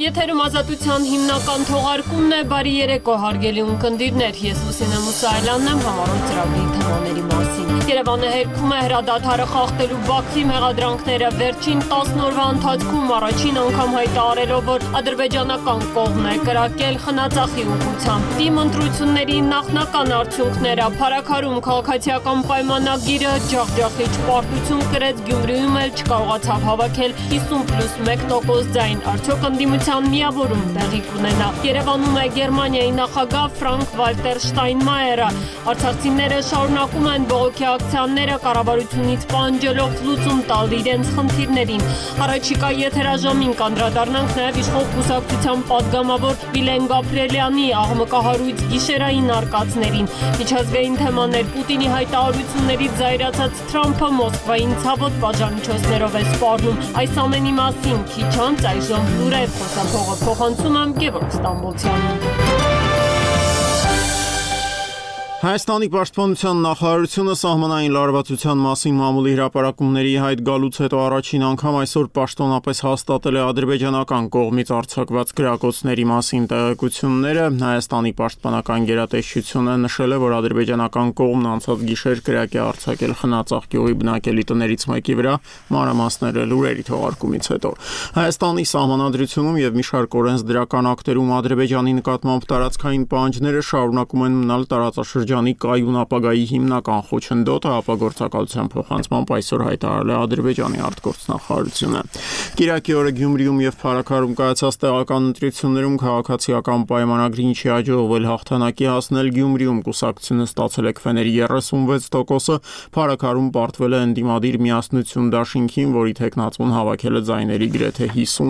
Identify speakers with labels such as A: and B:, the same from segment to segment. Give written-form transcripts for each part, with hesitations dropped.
A: Եթերում ազատության հիմնական թողարկումն է, բարի երեկո հարգելի ունկնդիրներ, ես Լուսինե Մուսայելյանն եմ, համառոտ ծրագրի թեմաների մասին։ Երևանը հերքում է հրադադարը խախտելու Բաքվի մեղադրանքները, վերջին 10 օրվա ընթացքում առաջին անգամ հայտարարելով, որ ադրբեջանական կողմն է կրակել խնածախի ուղղությամբ։ Դիմ ընտրությունների նախնական արդյունքները, Փարաքարում քաղաքացիական պայմանագիրը ջախջախիչ պարտություն կրեց, Գյումրիում էլ չկարողացավ հավաքել 50+1% ձայն, արդյոք ընդդիմության միավորում տեղի կունենա։ Երևանում է Գերմանիայի նախագահ Ֆրանկ-Վալտեր Շտայնմայերը, արցախցիները շարունակում են բողոքի ակցիաները կառավարությունից պահանջելով լուծում տալ իրենց խնդիրներին։ Առաջիկա եթերաժամին կանդրադառնանք նաև իշխող կուսակցության պատգամավոր Վիլեն Գաբրիելյանի աղմկահարույց գիշերային արկածներին։ Միջազգային թեմաներ, Պուտինի հայտարարություններից զայրացած Թրամփը Մոսկվային ցավոտ պատժամիջոցներով է սպառնում։ Այս ամենի մասին քիչ անց այժմ լուրեր խոսափողը փոխանցում եմ Գևորգ Ստամբոլցյանին։
B: Հայաստանի պաշտպանության նախարարությունը սահմանային լարվածության մասին մամուլի հրապարակումների հայտ գալուց հետո առաջին անգամ այսօր պաշտոնապես հաստատել է ադրբեջանական կողմից արձակված գրակոծների մասին տեղեկությունները։ Հայաստանի պաշտպանական գերատեսչությունը նշել է, որ ադրբեջանական կողմն անցած գիշեր կրակ է արձակել Խնածախ գյուղի բնակելի տներից մեկի վրա, մանրամասները լուրերի թողարկումից հետո։ Հայաստանի սահմանադրությունում եւ մի շարք օրենսդրական ակտերում Ադրբեջանի նկատմամբ տարածքային պահանջները շարունակում են մնալ տարածաշրջանի կայուն ապագայի հիմնական խոչընդոտը, ապագործակալության փոխանցմամբ այսօր հայտարարել է Ադրբեջանի արտգործնախարարությունը։ Կիրակի օրը Գյումրիում եւ Փարաքարում կայացած տեղական ընտրություններում քաղաքացիական պայմանագրին չի հաջողվել հաղթանակի հասնել։ Գյումրիում կուսակցությունը ստացել է քվեների 36%-ը, Փարաքարում պարտվել է ընդդիմադիր միասնություն դաշինքին, որի թեկնածուն հավաքել է ձայների գրեթե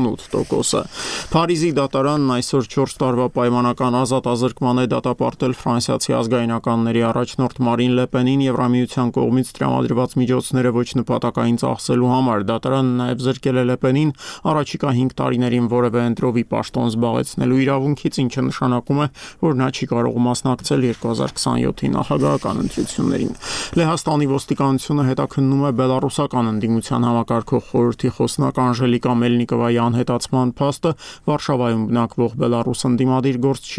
B: 58%-ը։ Փարիզի դատարանն այսօր 4 տարվա պայմանական ազատ ազրկման է դատապարտել ֆրանսիացի ազգայնականների առաջնորդ Մարին Լե Պենին Եվրամիության կողմից տրամադրված միջոցները ոչ նպատակային ծախսելու համար։ Դատարանը նաև զրկել է Լե Պենին առաջիկա 5 տարիներին որևէ ընտրովի պաշտոն զբաղեցնելու իրավունքից, ինչը նշանակում է, որ նա չի կարող մասնակցել 2027-ի նախագահական ընտրություններին։ Լեհաստանի ոստիկանությունը հետաքննում է բելառուսական ընդդիմության համակարգող խորհրդի խոսնակ Անժելիկա Մելնիկովայի անհետացման փաստը։ Վարշավայում բնակվող բելառուս ընդդիմադիր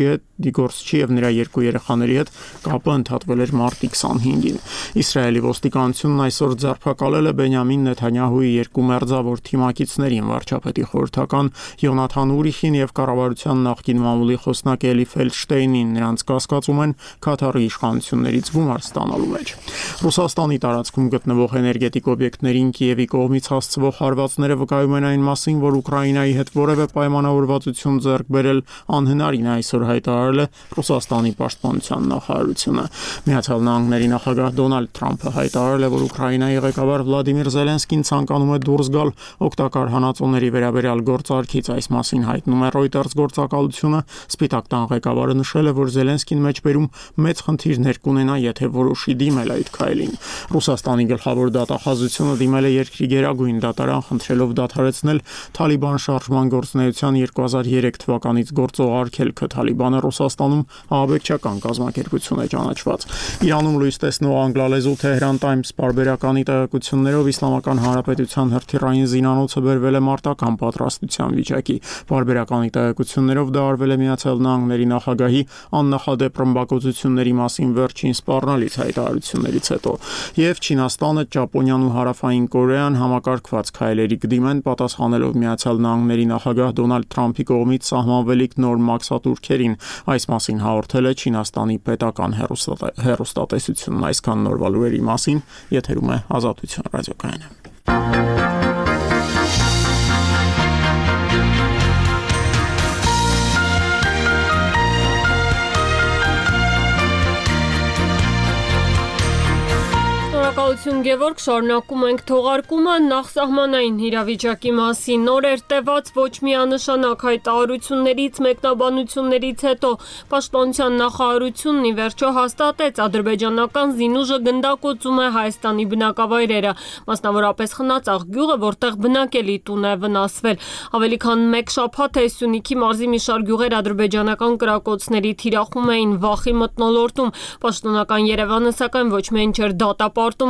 B: գործչի եւ նրա 2 երեխաների հետ կապը ընդհատվել էր մարտի 25-ին։ Իսրայելի ոստիկանությունն այսօր ձերբակալել է Բենյամին Նեթանյահուի 2 մերձավոր թիմակիցներին՝ վարչապետի խորհրդական Յոնաթան Ուրիխին եւ կառավարության նախկին մամուլի խոսնակ Էլի Ֆելդշտեյնին։ Նրանց կասկածում են Քաթարի իշխանություններից գումար ստանալու մեջ։ Ռուսաստանի տարածքում գտնվող էներգետիկ օբյեկտներին Կիևի կողմից հասցվող հարվածները վկայում են այն մասին, որ Ուկրաինայի հետ որևէ պայմանավորվածություն ձեռք բերել անհնարին է, այսօր հայտարարել է Ռուսաստանի պաշտպանության նախարարությունը։ Միացյալ Նահանգների նախագահ Դոնալդ Թրամփը հայտարարել է, որ Ուկրաինայի ղեկավար Վլադիմիր Զելենսկին ցանկանում է դուրս գալ օգտակար հանածոների վերաբերյալ գործարքից։ Այս մասին հայտնում է Reuters գործակալությունը։ Սպիտակ տան ղեկավարը նշել է, որ Զելենսկին մեջբերում մեծ խնդիրներ կունենա, եթե որոշի դիմել այդ քայլին։ Ռուսաստանի գլխավոր դատախազությունը դիմել է երկրի գերագույն դատարան, խնդրելով դադարեցնել Թալիբան շարժման գործունեության 2003 թվականից գործող արգելքը։ Թալիբանը Ռուսաստանում ահաբեկչական կազմակերպություն է ճանաչված։ Իրանում լույս տեսնող անգլալեզու Tehran Times պարբերականի տեղեկություններով Իսլամական Հանրապետության հրթիռային զինանոցը բերվել է մարտական պատրաստության վիճակի։ Պարբերականի տեղեկություններով դա արվել է Միացյալ Նահանգների նախագահի աննախադեպ ռմբակոծությունների մասին վերջին սպառնալից հայտարարություններից հետո։ Եվ Չինաստանը, Ճապոնիան ու Հարավային Կորեան համակարգված քայլերի կդիմեն, պատասխանելով Միացյալ Նահանգների նախագահ Դոնալդ Թրամփի կողմից սահմանվելիք նոր մաքսատուրքերին։ Այս մասին հաղորդել է Չինաստանի պետական հեռուստատեսությունն։ Այսքան նորվա լուրերի մասին եթերում է Ազատություն ռադիոկայանը։
A: Շնորհակալություն Գևորգ, շարունակում ենք թողարկումը նախսահմանային իրավիճակի մասին։ Նորեր տևած ոչ միանշանակ հայտարարություններից, մեկնաբանություններից հետո Պաշտպանության նախարարությունն ի վերջո հաստատեց ադրբեջանական զինուժը գնդակոծում է Հայաստանի բնակավայրերը, մասնավորապես Խնածախ գյուղը, որտեղ բնակելի տուն է վնասվել։ Ավելի քան 1 շաբաթ է Սյունիքի մարզի մի շարք գյուղեր ադրբեջանական կրակոցների թիրախում էին վախի մթնոլորտում։ Պաշտոնական Երևանը սակայն ոչ միայն չէր դատապարտում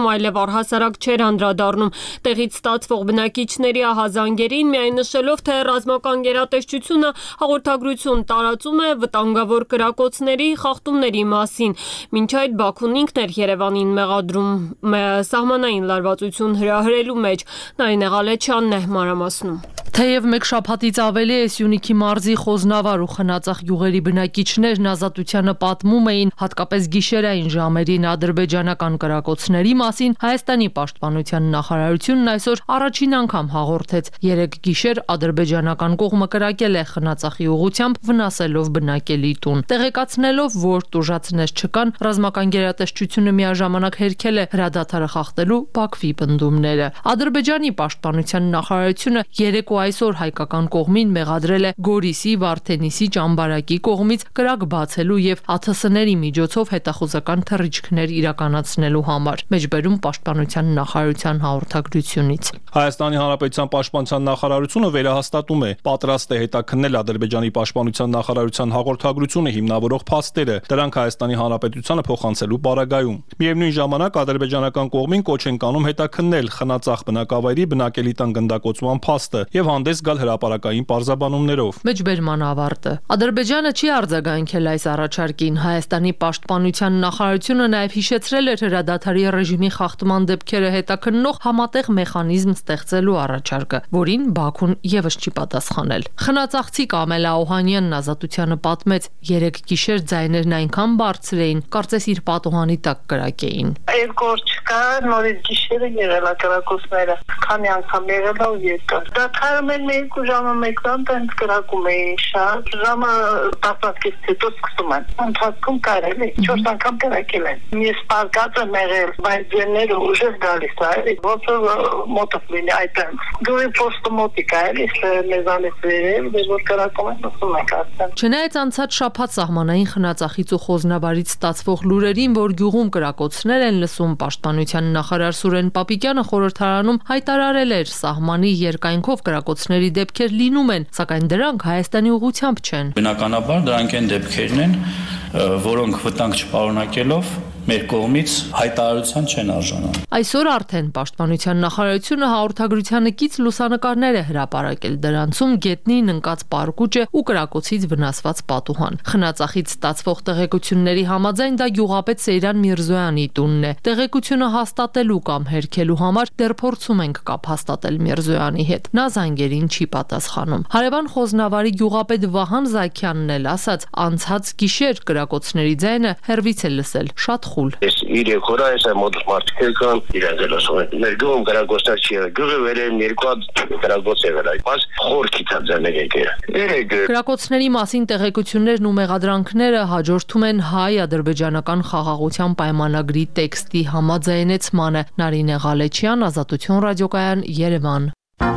A: այլև առհասարակ չէր անդրադառնում տեղից ստացվող բնակիչների ահազանգերին, միայն նշելով, թե ռազմական գերատեսչությունը հաղորդագրություն տարածում է վտանգավոր կրակոցների խախտումների մասին։ Մինչ այդ Բաքուն ինքն էր Երևանին մեղադրում սահմանային լարվածություն հրահրելու մեջ։ Նարինե Ղալեչյանն է մանրամասնում։
C: Թեև մեկ շաբաթից ավելի է Սյունիքի մարզի Խոզնավար ու Խնածախ գյուղերի բնակիչներն Ազատությանը պատմում էին հատկապես գիշերային ժամերին ադրբեջանական կրակոցների մասին, Հայաստանի պաշտպանության նախարարությունն այսօր առաջին անգամ հաղորդեց. 3 գիշեր ադրբեջանական կողմը կրակել է Խնածախի ուղությամբ, վնասելով բնակելի տուն։ Տեղեկացնելով, որ տուժածներ չկան, ռազմական գերատեսչությունը միաժամանակ հերքել է հրադադարը խախտելու Բաքվի պնդումները։ Ադրբեջանի պաշտպանության նախարարությունը երեկո այսօր հայկական կողմին մեղադրել է Գորիսի, Վարդենիսի, Ճամբարակի կողմից կրակ բացելու եւ ԱԹՍ-ների միջոցով հետախուզական թռիչքներ իրականացնելու համար։ Մեջբերում պաշտպանության նախարարության հաղորդագրությունից։
D: Հայաստանի Հանրապետության պաշտպանության նախարարությունը վերահաստատում է, պատրաստ է հետաքննել Ադրբեջանի պաշտպանության նախարարության հաղորդագրությունը հիմնավորող փաստերը, դրանք Հայաստանի Հանրապետությանը փոխանցելու պարագայում։ Միևնույն ժամանակ ադրբեջանական կողմին կոչ են կանում հետաքննել Խնածախ բնակավայրի բնակելի տան գնդակոծման փաստը եւ հանդես գալ հրապարակային պարզաբանումներով։
C: Մեջբերման ավարտը։ Ադրբեջանը չի արձագանքել այս առաջարկին։ Հայաստանի պաշտպանության նախարարությունը նաև հիշեցրել էր հրադադարի ռեժիմի խախտման դեպքերը հետաքննող համատեղ մեխանիզմ ստեղծելու առաջարկը, որին Բաքուն եւս չի պատասխանել։ Խնածախցի Կամելա Օհանյանն Ազատությանը պատմեց. 3 գիշեր ձայներն այնքան բարձր էին, կարծես իր պատուհանի տակ կրակ էին։
E: Երկու օր չկա, նորից գիշերը եղել է կրակոցները։ Քանի անգամ եղել է ու երկար։ Դադարում են 2 ժամը 1-ն տենց կրակում էին շատ։ Ժամը 10-ից հետո սկսում են։ Ընթացքում կարել է 4 անգամ կրակել են։ Ես պարկած եմ եղել, բայց ձերները ուժեղ գալիս է, ոնց որ մոտով լինի այդպես։ Գույի պոստը մոտիկ է, մեզանից վերել, որ կրակում են ուսում եք արդեն։
C: Չնայած անցած շաբաթ սահմանային Խնածախից ու Խոզնավարից ստացվող լուրերին, որ գյուղում կրակոցներ են լսում, պաշտպանության նախարար Սուրեն Պապիկյանը խորհրդարանում հայտարարել էր, սահմանի երկայնքով կրակոցների դեպքեր լինում են, սակայն դրանք Հայաստանի ուղղությամբ չեն։
F: Բնականաբար դրանք այն դեպքերն են, որոնք վտանգ չպարունակելով մեր կողմից հայտարարության չեն արժանանում։
C: Այսօր արդեն պաշտպանության նախարարությունը հաղորդագրությանը կից լուսանկարներ է հրապարակել, դրանցում գետնին ընկած պարկուճը ու կրակոցից վնասված պատուհան։ Խնածախից ստացվող տեղեկությունների համաձայն դա գյուղապետ Սեյրան Միրզոյանի տունն է։ Տեղեկությունը հաստատելու կամ հերքելու համար դեռ փորձում ենք կապ հաստատել Միրզոյանի հետ։ Նա զանգերին չի պատասխանում։ Հարևան Խոզնավարի գյուղապետ Վահան Զաքյանն էլ ասաց, անցած գիշեր կրակոցների ձայնը հեռվից է լսել, շատ խուլ։
G: Ես 3 օր այս մոդուս մարդիկ կան իրենց լսում։ Մեր գյուղում կրակոցներ չի եղել։ Գյուղը վերել 2 հատ կրակոց եղել է։ Բայց խորքից է ձայներ եկել։
C: Կրակոցների մասին տեղեկություններն ու մեղադրանքները հաջորդում են հայ-ադրբեջանական խաղաղության պայմանագրի տեքստի համաձայնեցմանը։ Նարինե Ղալեչյան, Ազատություն ռադիոկայան, Երևան։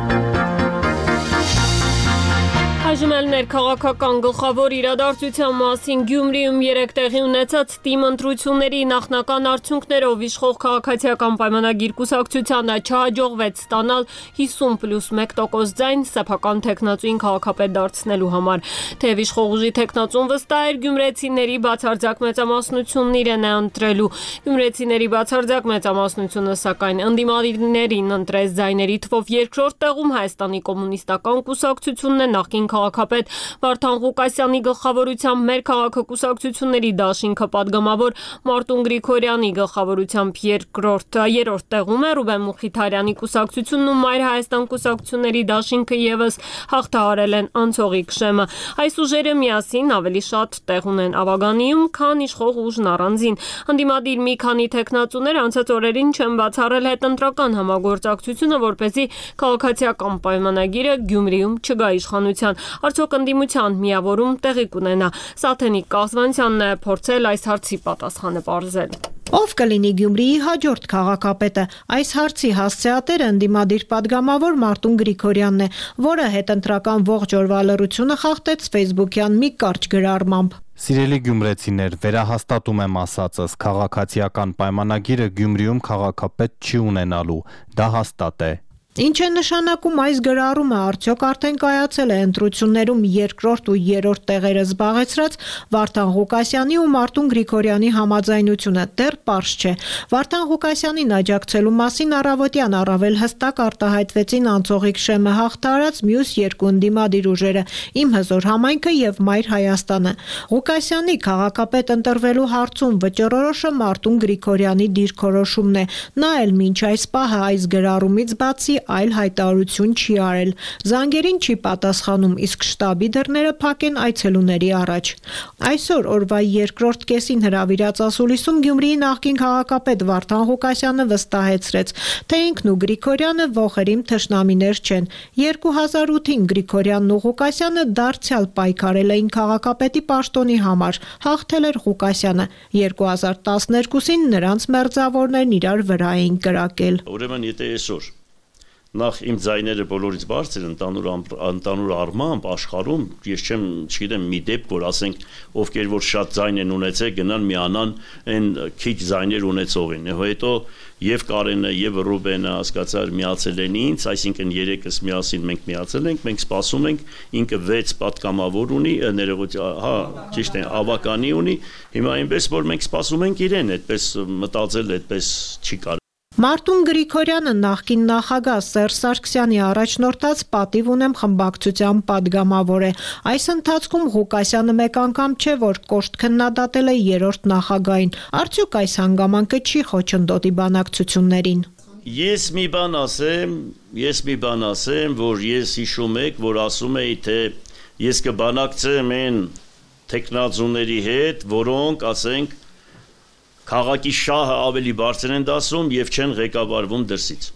A: Այժմ էլ ներքաղաքական գլխավոր իրադարձության մասին Գյումրիում 3 տեղի ունեցած ՏԻՄ ընտրությունների նախնական արդյունքներով իշխող քաղաքացիական պայմանագիր կուսակցությանը չհաջողվեց ստանալ 50+1% ձայն սեփական տեխնացուին քաղաքապետ դարձնելու համար։ Թեև իշխող ուժի տեխնացուն վստահ էր, գյումրեցիների բացարձակ մեծամասնությունն իրեն է ընտրելու։ Գյումրեցիների բացարձակ մեծամասնությունը սակայն ընդդիմադիրներին ընտրեց ձայների թվով երկրորդ տեղում Հայաստանի կոմունիստական կուսակցությունն է, նախկին քաղաքապետ Վարդան Ղուկասյանի գլխավորությամբ մեր քաղաքը կուսակցությունների դաշինքը պատգամավոր Մարտուն Գրիգորյանի գլխավորությամբ երրորդ տեղում է, Ռուբեն Մուխիթարյանի կուսակցությունն ու Մայր Հայաստան կուսակցությունների դաշինքը եւս հաղթահարել են անցողիկ շեմը։ Այս ուժերը միասին ավելի շատ տեղ ունեն Ավագանիում, քան իշխող ուժն առանձին։ Ընդդիմադիր մի քանի տեխնացուներ անցած օրերին չեն բացառել հետընտրական համագործակցությունը, որպեսզի քաղաքացիական պայմանագիրը Գյումրիում չգա իշխանության։ Արդյոք ընդդիմության միավորում տեղի կունենա։ Սաթենիկ Կազվանցյանն է փորձել այս հարցի պատասխանը պարզել։
H: Ով կլինի Գյումրիի հաջորդ քաղաքապետը։ Այս հարցի հասցեատերը ընդդիմադիր պատգամավոր Մարտուն Գրիգորյանն է, որը հետընտրական ողջ օրվա լռությունը խախտեց Facebook-յան մի կարճ գրառմամբ։
I: Սիրելի գյումրեցիներ, վերահաստատում եմ ասածս, քաղաքացիական պայմանագիրը Գյումրիում քաղաքապետ չի ունենալու, դա հաստատ է։
H: Ինչ է նշանակում այս գրառումը, արդյոք արդեն կայացել է ընտրություններում երկրորդ ու երրորդ տեղերը զբաղեցրած Վարդան Ղուկասյանի ու Մարտուն Գրիգորյանի համաձայնությունը դեռ պարզ չէ։ Վարդան Ղուկասյանին աջակցելու մասին առավոտյան առավել հստակ արտահայտվեցին Անցողիկ Շեմը հաղթարած մյուս երկու ընդդիմադիր ուժերը՝ Իմ հզոր համայնքը եւ Մայր Հայաստանը։ Ղուկասյանի քաղաքապետ ընտրվելու հարցում վճռորոշը Մարտուն Գրիգորյանի դիրքորոշումն է։ Նա էլ մինչ այս պահը այս գրառումից բացի այլ հայտարարություն չի արել։ Զանգերին չի պատասխանում, իսկ շտաբի դռները փակ են այցելուների առաջ։ Այսօր օրվա երկրորդ կեսին հրավիրած ասուլիսում Գյումրիի նախկին քաղաքապետ Վարդան Ղուկասյանը վստահեցրեց, թե ինքն ու Գրիգորյանը ողերիմ թշնամիներ չեն։ 2008-ին Գրիգորյանն ու Ղուկասյանը դարձյալ պայքարել էին քաղաքապետի պաշտոնի համար, հաղթել էր Ղուկասյանը։ 2012-ին նրանց մերձավորներն իրար վրա էին կրակել։
J: Ուրեմն եթե այսօր նախ իմ ձայները բոլորից բարձր ընդանուր առմամբ աշխարհում ես չգիտեմ մի դեպք որ ասենք ովքեր որ շատ ձայն են ունեցել գնան միանան այն քիչ ձայներ ունեցողին հետո եւ Կարենը եւ Ռուբենը հասկացար միացել են ինձ այսինքն երեքս միասին մենք միացել ենք մենք սպասում ենք ինքը 6 պատգամավոր ունի ներողություն ճիշտ է ավականի ունի հիմա այնպես որ մենք սպասում ենք իրեն այդպես մտածել այդպես չի կարող
H: Մարտուն Գրիգորյանը նախկին նախագահ Սերժ Սարգսյանի առաջնորդած պատիվ ունեմ խմբակցության падգամավոր է։ Այս ընթացքում Ղուկասյանը մեկ անգամ չէ, որ կոշտ քննադատել է երրորդ նախագահին։ Արդյոք այս հանգամանքը չի խոչընդոտի բանակցություններին։
J: Ես մի բան ասեմ, որ ես հիշում եք, որ ասում էի, թե ես կբանակցեմ այն տեխնազուների հետ, որոնք, ասենք, քաղաքի շահը ավելի բարձր են դասում եւ չեն ղեկավարվում դրսից։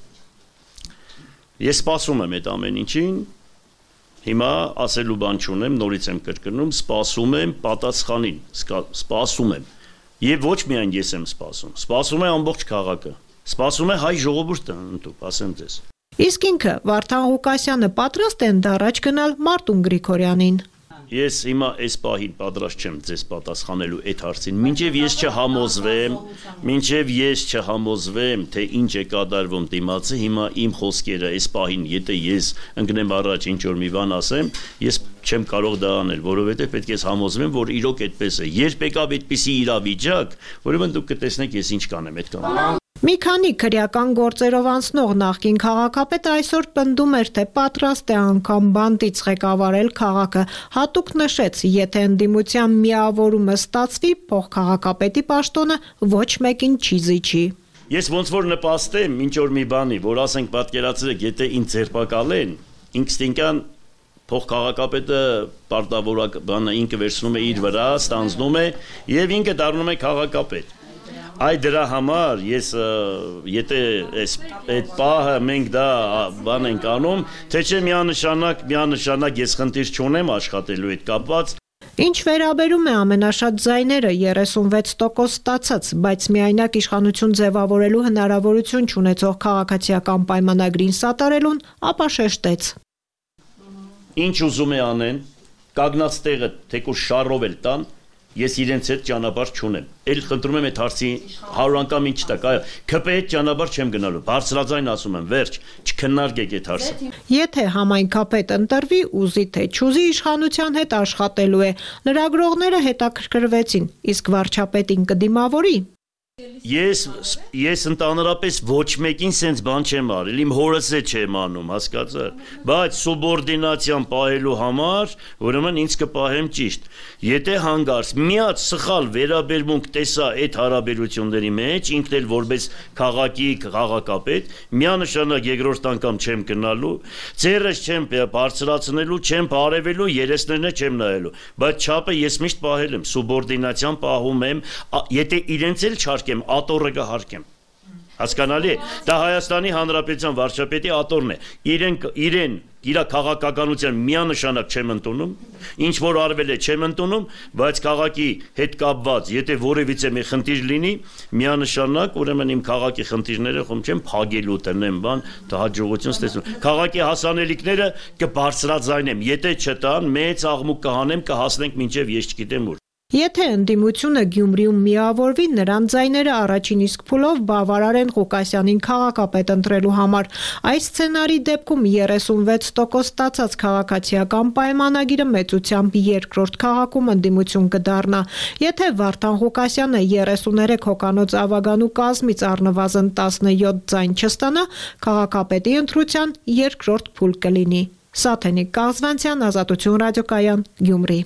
J: Ես սպասում եմ այդ ամեն ինչին։ Հիմա ասելու բան չունեմ, նորից եմ կրկնում, սպասում եմ պատասխանին, սպասում եմ։ Եվ ոչ միայն ես եմ սպասում, սպասում է ամբողջ քաղաքը։ Սպասում է հայ ժողովուրդը, ասեմ ձեզ։
H: Իսկ ինքը Վարդան Ղուկասյանը պատրաստ է ընդառաջ գնալ Մարտուն Գրիգորյանին։
J: Ես հիմա այս պահին պատրաստ չեմ ձեզ պատասխանելու այդ հարցին, մինչև ես չհամոզվեմ, թե ինչ է կատարվում դիմացը, հիմա իմ խոսքերը այս պահին, եթե ես ընկնեմ առաջ ինչ որ մի բան ասեմ, ես չեմ կարող դա անել, որովհետև պետք է համոզվեմ, որ իրոք այդպես է։ Երբ եկավ այդպիսի իրավիճակ, ուրեմն դուք կտեսնեք ես ինչ կանեմ այդ կամը։
H: Մի քանի քրեական գործերով անցնող նախկին քաղաքապետը այսօր պնդում էր, թե պատրաստ է անգամ բանտից ղեկավարել քաղաքը։ Հատուկ նշեց, եթե ընդդիմության միավորումը ստացվի, փոխքաղաքապետի պաշտոնը ոչ մեկին չի զիջի։
J: Ես ոնց որ նպաստեմ ինչ որ մի բանի, որ ասենք պատկերացրեք, եթե ինձ ձերբակալեն, ինստինկտան փոխքաղաքապետը պարտավորակ բանը ինքը վերցնում է իր վրա, ստանձնում է եւ ինքը դառնում է քաղաքապետ։ Այդ դրա համար ես եթե այդ պահը մենք դա բան ենք անում, թե չէ միանշանակ ես խնդիր չունեմ աշխատելու հետ կապված։
H: Ինչ վերաբերում է ամենաշատ ձայները 36% ստացած, բայց միայնակ իշխանություն ձևավորելու հնարավորություն չունեցող քաղաքացիական պայմանագրին սատարելուն, ապա շեշտեց։
J: Ինչ ուզում է անեն, կանգնած տեղը թեկուզ շարով էլ տան, ես իրենց հետ ճանապարհ չունեմ։ Էլ խնդրում եմ այդ հարցի 100 անգամ ինչ տակ, այո, ԿՊ հետ ճանապարհ չեմ գնալու։ Բարձրաձայն ասում եմ, վերջ, չքննարկեք այդ հարցը։
H: Եթե համայնքապետ ընտրվի, ուզի թե չուզի իշխանության հետ աշխատելու է։ Լրագրողները հետաքրքրվեցին, իսկ վարչապետին կդիմավորի։
J: Ես ընդհանրապես ոչ մեկին սենց բան չեմ արել, իմ հորս է չեմ անում, հասկացա՞ր, բայց սուբորդինացիան պահելու համար, ուրեմն ինձ կպահեմ ճիշտ։ Եթե հանգարց միած սխալ վերաբերմունք տեսա այդ հարաբերությունների մեջ, ինքն էլ որպես քաղաքի քաղաքապետ, միանշանակ երկրորդ անգամ չեմ գնալու, ձեռս չեմ բարձրացնելու, չեմ բարևելու, երեսներն չեմ նայելու, բայց չափը ես միշտ պահել եմ, սուբորդինացիան պահում եմ, եթե իրենց էլ չարկեմ, ատորը կհարկեմ։ Հասկանալի է, դա Հայաստանի Հանրապետության վարչապետի ատորն է։ Իրեն իր քաղաքականության միանշանակ չեմ ընդունում, ինչ որ արվել է չեմ ընդունում, բայց քաղաքի հետ կապված, եթե որևիցե մի խնդիր լինի, միանշանակ ուրեմն իմ քաղաքի խնդիրները խոմ չեմ փագելու տնեմ բան, դա հաջողություն ստեսնում։ Քաղաքի հասանելիքները կբարձրաձայնեմ, եթե չտան, մեծ աղմուկ կհանեմ, կհասնենք մինչև ես չգիտեմ ուր։
H: Եթե ընդդիմությունը Գյումրիում միավորվի, նրան ձայները առաջին իսկ փուլով բավարար են Ղուկասյանին քաղաքապետ ընտրելու համար։ Այս սցենարի դեպքում 36% ստացած քաղաքացիական պայմանագիրը մեծությամբ երկրորդ քաղաքում ընդդիմություն կդառնա։ Եթե Վարդան Ղուկասյանը 33 հոգանոց ավագանու կազմից առնվազն 17 ձայն չստանա, քաղաքապետի ընտրության երկրորդ փուլ կլինի։ Սաթենիկ Կազվանցյան, Ազատություն ռադիոկայան, Գյումրի։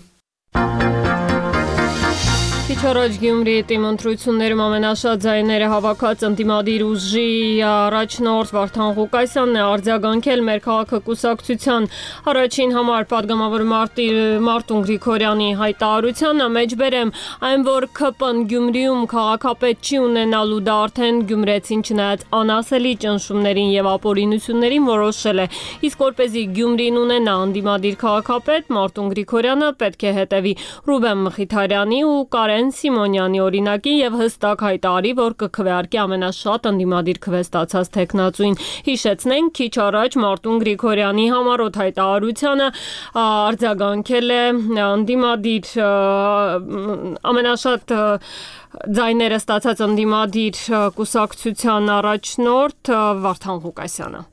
A: Քիչ առաջ Գյումրիի թիմ ընտրություններում ամենաշատ ձայները հավաքած ընդդիմադիր ուժի առաջնորդ Վարդան Ղուկասյանն է արձագանքել մեր քաղաքը կուսակցության առաջին համար падգամավոր Մարտուն Գրիգորյանի հայտարարությանը, մեջբերեմ այն, որ ՔՊ-ն Գյումրիում քաղաքապետ չի ունենալու, դա արդեն գյումրեցին չնայած անասելի ճնշումներին եւ ապօրինություններին որոշել է, իսկ որպեսզի Գյումրին ունենա ընդդիմադիր քաղաքապետ, Մարտուն Գրիգորյանը պետք է հետևի Ռուբեն Մխիթարյանի ու Կարեն Սիմոնյանի օրինակին եւ հստակ հայտարարի, որ կքվեարկի ամենաշատ ընդդիմադիր քվեստացած տեխնացուին։ Հիշեցնենք, քիչ առաջ Մարտուն Գրիգորյանի համառոտ հայտարարությանը արձագանքել է ընդդիմադիր ամենաշատ ձայները ստացած ընդդիմադիր կուսակցության առաջնորդ Վարդան Ղուկասյանը։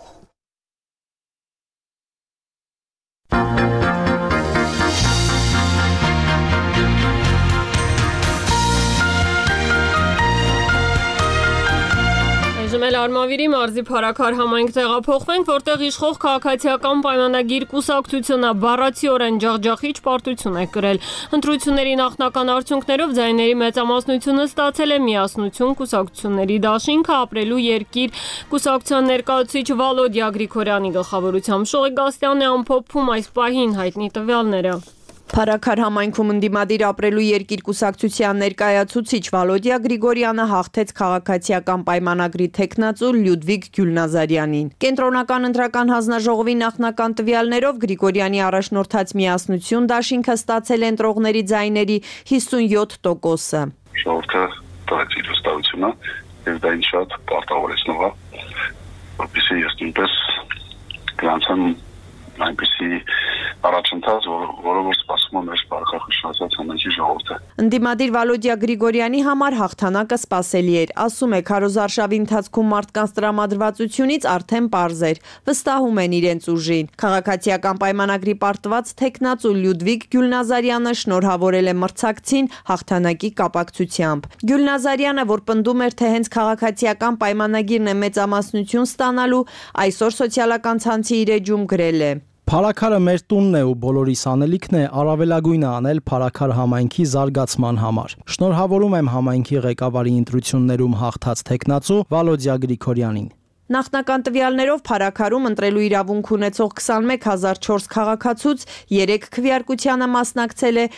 A: Այժմ Արմավիրի մարզի Փարաքար համայնք տեղափոխվենք, որտեղ իշխող քաղաքացիական պայմանագիր կուսակցությունը բառացիորեն ջախջախիչ պարտություն է կրել։ Ընտրությունների նախնական արդյունքներով ձայների մեծամասնությունը ստացել է Միասնություն կուսակցությունների դաշինքը ապրելու երկիր կուսակցության ներկայացուցիչ Վալոդիա Գրիգորյանի գլխավորությամբ։ Շողիկ Գաստյանն է ամփոփում այս պահին հայտնի տվյալները։
K: Փարաքար համայնքում ընդդիմադիր ապրելու երկիր կուսակցության ներկայացուցիչ Վալոդիա Գրիգորյանը հաղթեց քաղաքացիական պայմանագրի թեկնածու Լյուդվիգ Գյուլնազարյանին։ Կենտրոնական ընտրական հանձնաժողովի նախնական տվյալներով Գրիգորյանի առաջնորդած Միասնություն դաշինքը ստացել է ընտրողների ձայների 57%-ը։
L: Ժողովուրդը տվեց իր վստահությունը եւ դա ինձ շատ պարտավորեցնող է, որպեսզի ես նույնպես գրանցեմ այնպեսի առաջընթաց, որը որ սպասում է մեր բարեխոսացած համայնքի ժողովուրդը։
K: Ընդդիմադիր Վալոդիա Գրիգորյանի համար հաղթանակը սպասելի էր, ասում է, քարոզարշավի ընթացքում մարդկանց տրամադրվածությունից արդեն պարզ էր, վստահում են իրենց ուժին։ Քաղաքացիական պայմանագրի պարտված թեկնածու Լյուդվիգ Գյուլնազարյանը շնորհավորել է մրցակցին հաղթանակի կապակցությամբ։ Գյուլնազարյանը, որ պնդում էր, թե հենց քաղաքացիական պայմանագիրն է մեծամասնություն ստանալու, այսօր սոցիալական ցանցի իր էջում գրել է.
M: Փարաքարը մեր տունն է ու բոլորիս անելիքն է առավելագույնը անել Փարաքար համայնքի զարգացման համար։ Շնորհավորում եմ համայնքի ղեկավարի ընտրություններում հաղթած տեխնացու Վալոդիա Գրիգորյանին։
K: Նախնական տվյալներով Փարաքարում ընտրելու իրավունք ունեցող 21004 քաղաքացուց 3 քվեարկությանը մասնակցել է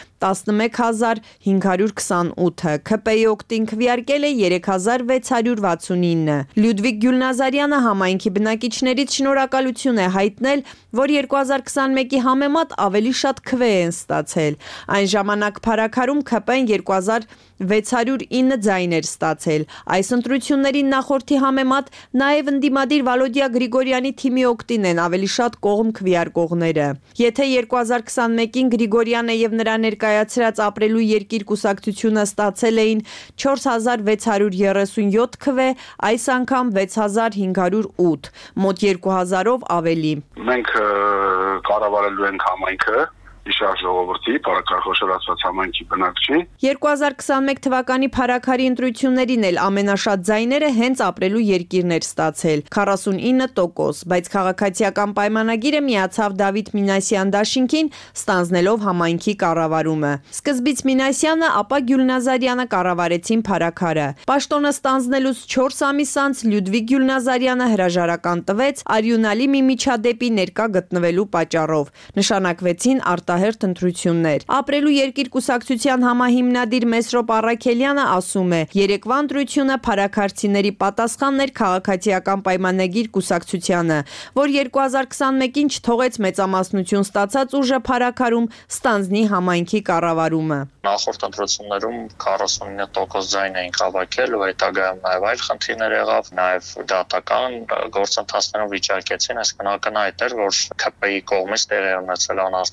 K: 11528-ը, ՔՊ-ի օգտին քվեարկել է 3669-ը։ Լյուդվիգ Գյուլնազարյանը համայնքի բնակիչներից շնորհակալություն է հայտնել, որ 2021-ի համեմատ ավելի շատ քվե են ստացել։ Այն ժամանակ Փարաքարում ՔՊ-ն 2609 ձայներ ստացել։ Այս ընտրություններին նախորդի համեմատ նաև ընդդիմադիր Վալոդիա Գրիգորյանի թիմի օգտին են ավելի շատ կողմ քվեարկողները։ Եթե 2021-ին Գրիգորյանը եւ նրա ներկայացրած ապրելու երկիր կուսակցությունը ստացել էին 4637 քվե, այս անգամ 6508, մոտ 2000-ով ավելի։
L: Մենք կառավարելու ենք համայնքը Իշար ժողովրդի, Փարաքար խոշորացված համայնքի բնակչի։
K: 2021 թվականի Փարաքարի ընտրություններին էլ ամենաշատ ձայները հենց ապրելու երկիրն էր ստացել՝ 49%, բայց քաղաքացիական պայմանագիրը միացավ Դավիթ Մինասյան դաշինքին, ստանձնելով համայնքի կառավարումը։ Սկզբից Մինասյանը, ապա Գյուլնազարյանը կառավարեցին Փարաքարը։ Պաշտոնը ստանձնելուց 4 ամիս անց Լյուդվիգ Գյուլնազարյանը հրաժարական տվեց արյունալի մի միջադեպի ներկա գտնվելու պատճառով։ Նշանակվեցին արտահերթ ընտրություններ։ Ապրելու երկիր կուսակցության համահիմնադիր Մեսրոպ Առաքելյանը ասում է. երեկվա ընտրությունը փարաքարցիների պատասխանն էր քաղաքացիական պայմանագիր կուսակցությանը, որ 2021-ին չթողեց մեծամասնություն ստացած ուժը Փարաքարում ստանձնի համայնքի կառավարումը։
N: Նախորդ ընտրություններում 49% ձայն էին հավաքել, ու հետագայում նաև այլ խնդիրներ եղավ, նաև դատական գործընթացներում վիճարկեցին, այսինքն ակնհայտ էր, որ ՔՊ-ի կողմից տեղի ունեցել անարդարություն եւ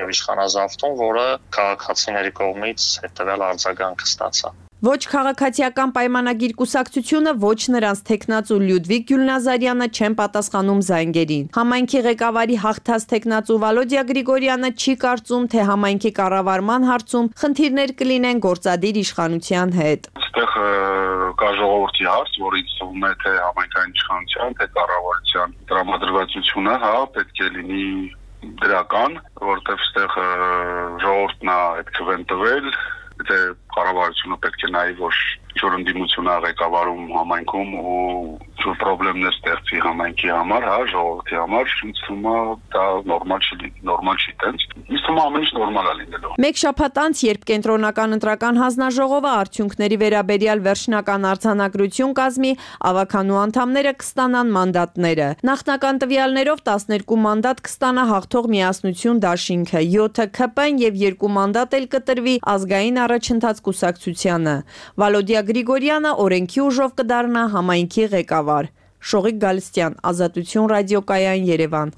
N: եւ իշխանազավթում, որը քաղաքացիների կողմից հետեւյալ արձագանքը ստացա։
K: Ոչ քաղաքացիական պայմանագիր կուսակցությունը, ոչ նրանց թեկնածու Լյուդվիգ Գյուլնազարյանը չեն պատասխանում զանգերին։ Համայնքի ղեկավարի հաղթած թեկնածու Վալոդիա Գրիգորյանը չի կարծում, թե համայնքի կառավարման հարցում խնդիրներ կլինեն գործադիր իշխանության հետ։
L: Այստեղ կա ժողովրդի հարց, որից ում է թե համայնքային իշխանության, թե կառավարության տրամադրվածությունը, պետք է լինի դրական, որտեղ այստեղ ժողովուրդն է պետք է տվել, թե կառավարությունը պետք է նայի, որ ինչ-որ ընդդիմություն է ղեկավարում համայնքում ու ինչ-որ պրոբլեմներ ստեղծի համայնքի համար, ժողովրդի համար, ինձ թվում է դա նորմալ չի տենց։ Ինձ թվում է ամեն ինչ նորմալ է լինելու։
K: Մեկ շաբաթ անց, երբ կենտրոնական ընտրական հանձնաժողովը արդյունքների վերաբերյալ վերջնական արձանագրություն կազմի, ավականու անդամները կստանան մանդատները։ Նախնական տվյալներով 12 մանդատ կստանա հաղթող Միասնություն դաշինքը, 7 ՔՊ-ն եւ 2 մանդատ էլ կտրվի ազգային առաջընթաց կուսակցությանը։ Վալոդիա Գրիգորյանը օրենքի ուժով կդառնա համայնքի ղեկավար։ Շողիկ Գալստյան, Ազատություն ռադիոկայան, Երևան։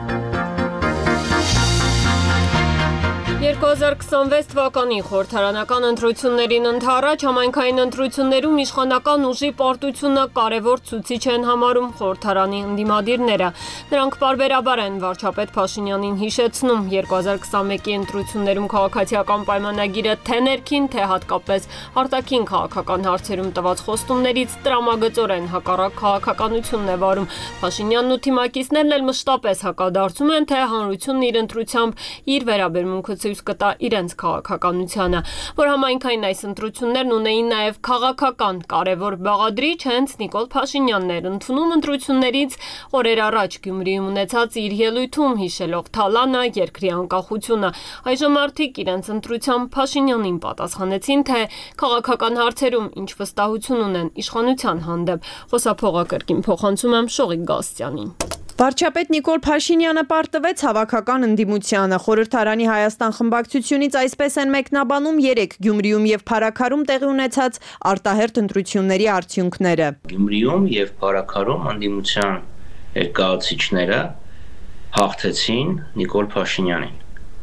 A: 2026 թվականի խորհրդարանական ընտրություններին ընդառաջ համայնքային ընտրություններում իշխանական ուժի պարտությունը կարևոր ցուցիչ են համարում խորհրդարանի ընդդիմադիրները։ Նրանք պարբերաբար են վարչապետ Փաշինյանին հիշեցնում 2021-ի ընտրություններում քաղաքացիական պայմանագիրը թե ներքին, թե հատկապես արտաքին քաղաքական հարցերում տված խոստումներից տրամագծորեն հակառակ քաղաքականությունն է վարում։ Փաշինյանն ու թիմակիցներն էլ մշտապես հակադարձում են, թե հանրությունն իր ընտրությամբ իր վերաբերմունքը ցույց կտա իրենց քաղաքականությանը, որ համայնքային այս ընտրություններն ունեին նաև քաղաքական կարևոր բաղադրիչ, հենց Նիկոլ Փաշինյանն էր ընդունում ընտրություններից օրեր առաջ Գյումրիում ունեցած իր ելույթում հիշելով Թալանը, երկրի անկախությունը։ Այժմ արդիկ իրենց ընտրությամբ Փաշինյանին պատասխանեցին, թե քաղաքական հարցերում ինչ վստահություն ունեն իշխանության հանդեպ։ Խոսափողակրկին փոխանցում եմ Շողիկ Գալստյանին։
K: Վարչապետ Նիկոլ Փաշինյանը պարտվեց հավաքական ընդդիմությանը։ Խորհրդարանի Հայաստան խմբակցությունից այսպես են մեկնաբանում 3 Գյումրիում եւ Փարաքարում տեղի ունեցած արտահերթ ընտրությունների արդյունքները։
O: Գյումրիում եւ Փարաքարում ընդդիմության ներկայացուցիչները հաղթեցին Նիկոլ Փաշինյանին։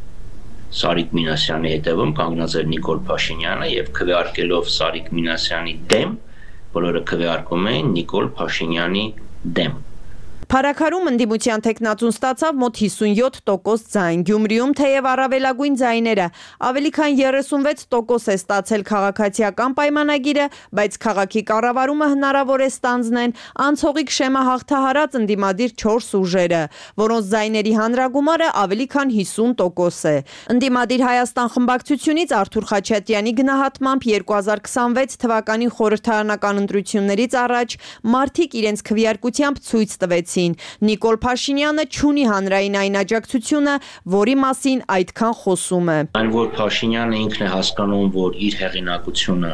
O: Սարիկ Մինասյանի հետևում կանգնած էր Նիկոլ Փաշինյանը եւ քվեարկելով Սարիկ Մինասյանի դեմ, բոլորը քվեարկում էին Նիկոլ Փաշինյանի դեմ։
K: Փարաքարում ընդդիմության թեկնածուն ստացավ մոտ 57% ձայն։ Գյումրիում թեև առավելագույն ձայները ավելի քան 36% է ստացել քաղաքացիական պայմանագիրը, բայց քաղաքի կառավարումը հնարավոր է ստանձնեն անցողիկ շեմը հաղթահարած ընդդիմադիր 4 ուժերը, որոնց ձայների հանրագումարը ավելի քան 50% է։ Ընդդիմադիր Հայաստան խմբակցությունից Արթուր Խաչատյանի գնահատմամբ 2026 թվականի խորհրդարանական ընտրություններից առաջ մարդիկ իրենց քվեարկությամբ ցույց տվեցին Նիկոլ Փաշինյանը չունի հանրային այն աջակցությունը, որի մասին այդքան խոսում է։
O: Այն որ Փաշինյանը ինքն է հասկանում, որ իր հեղինակությունը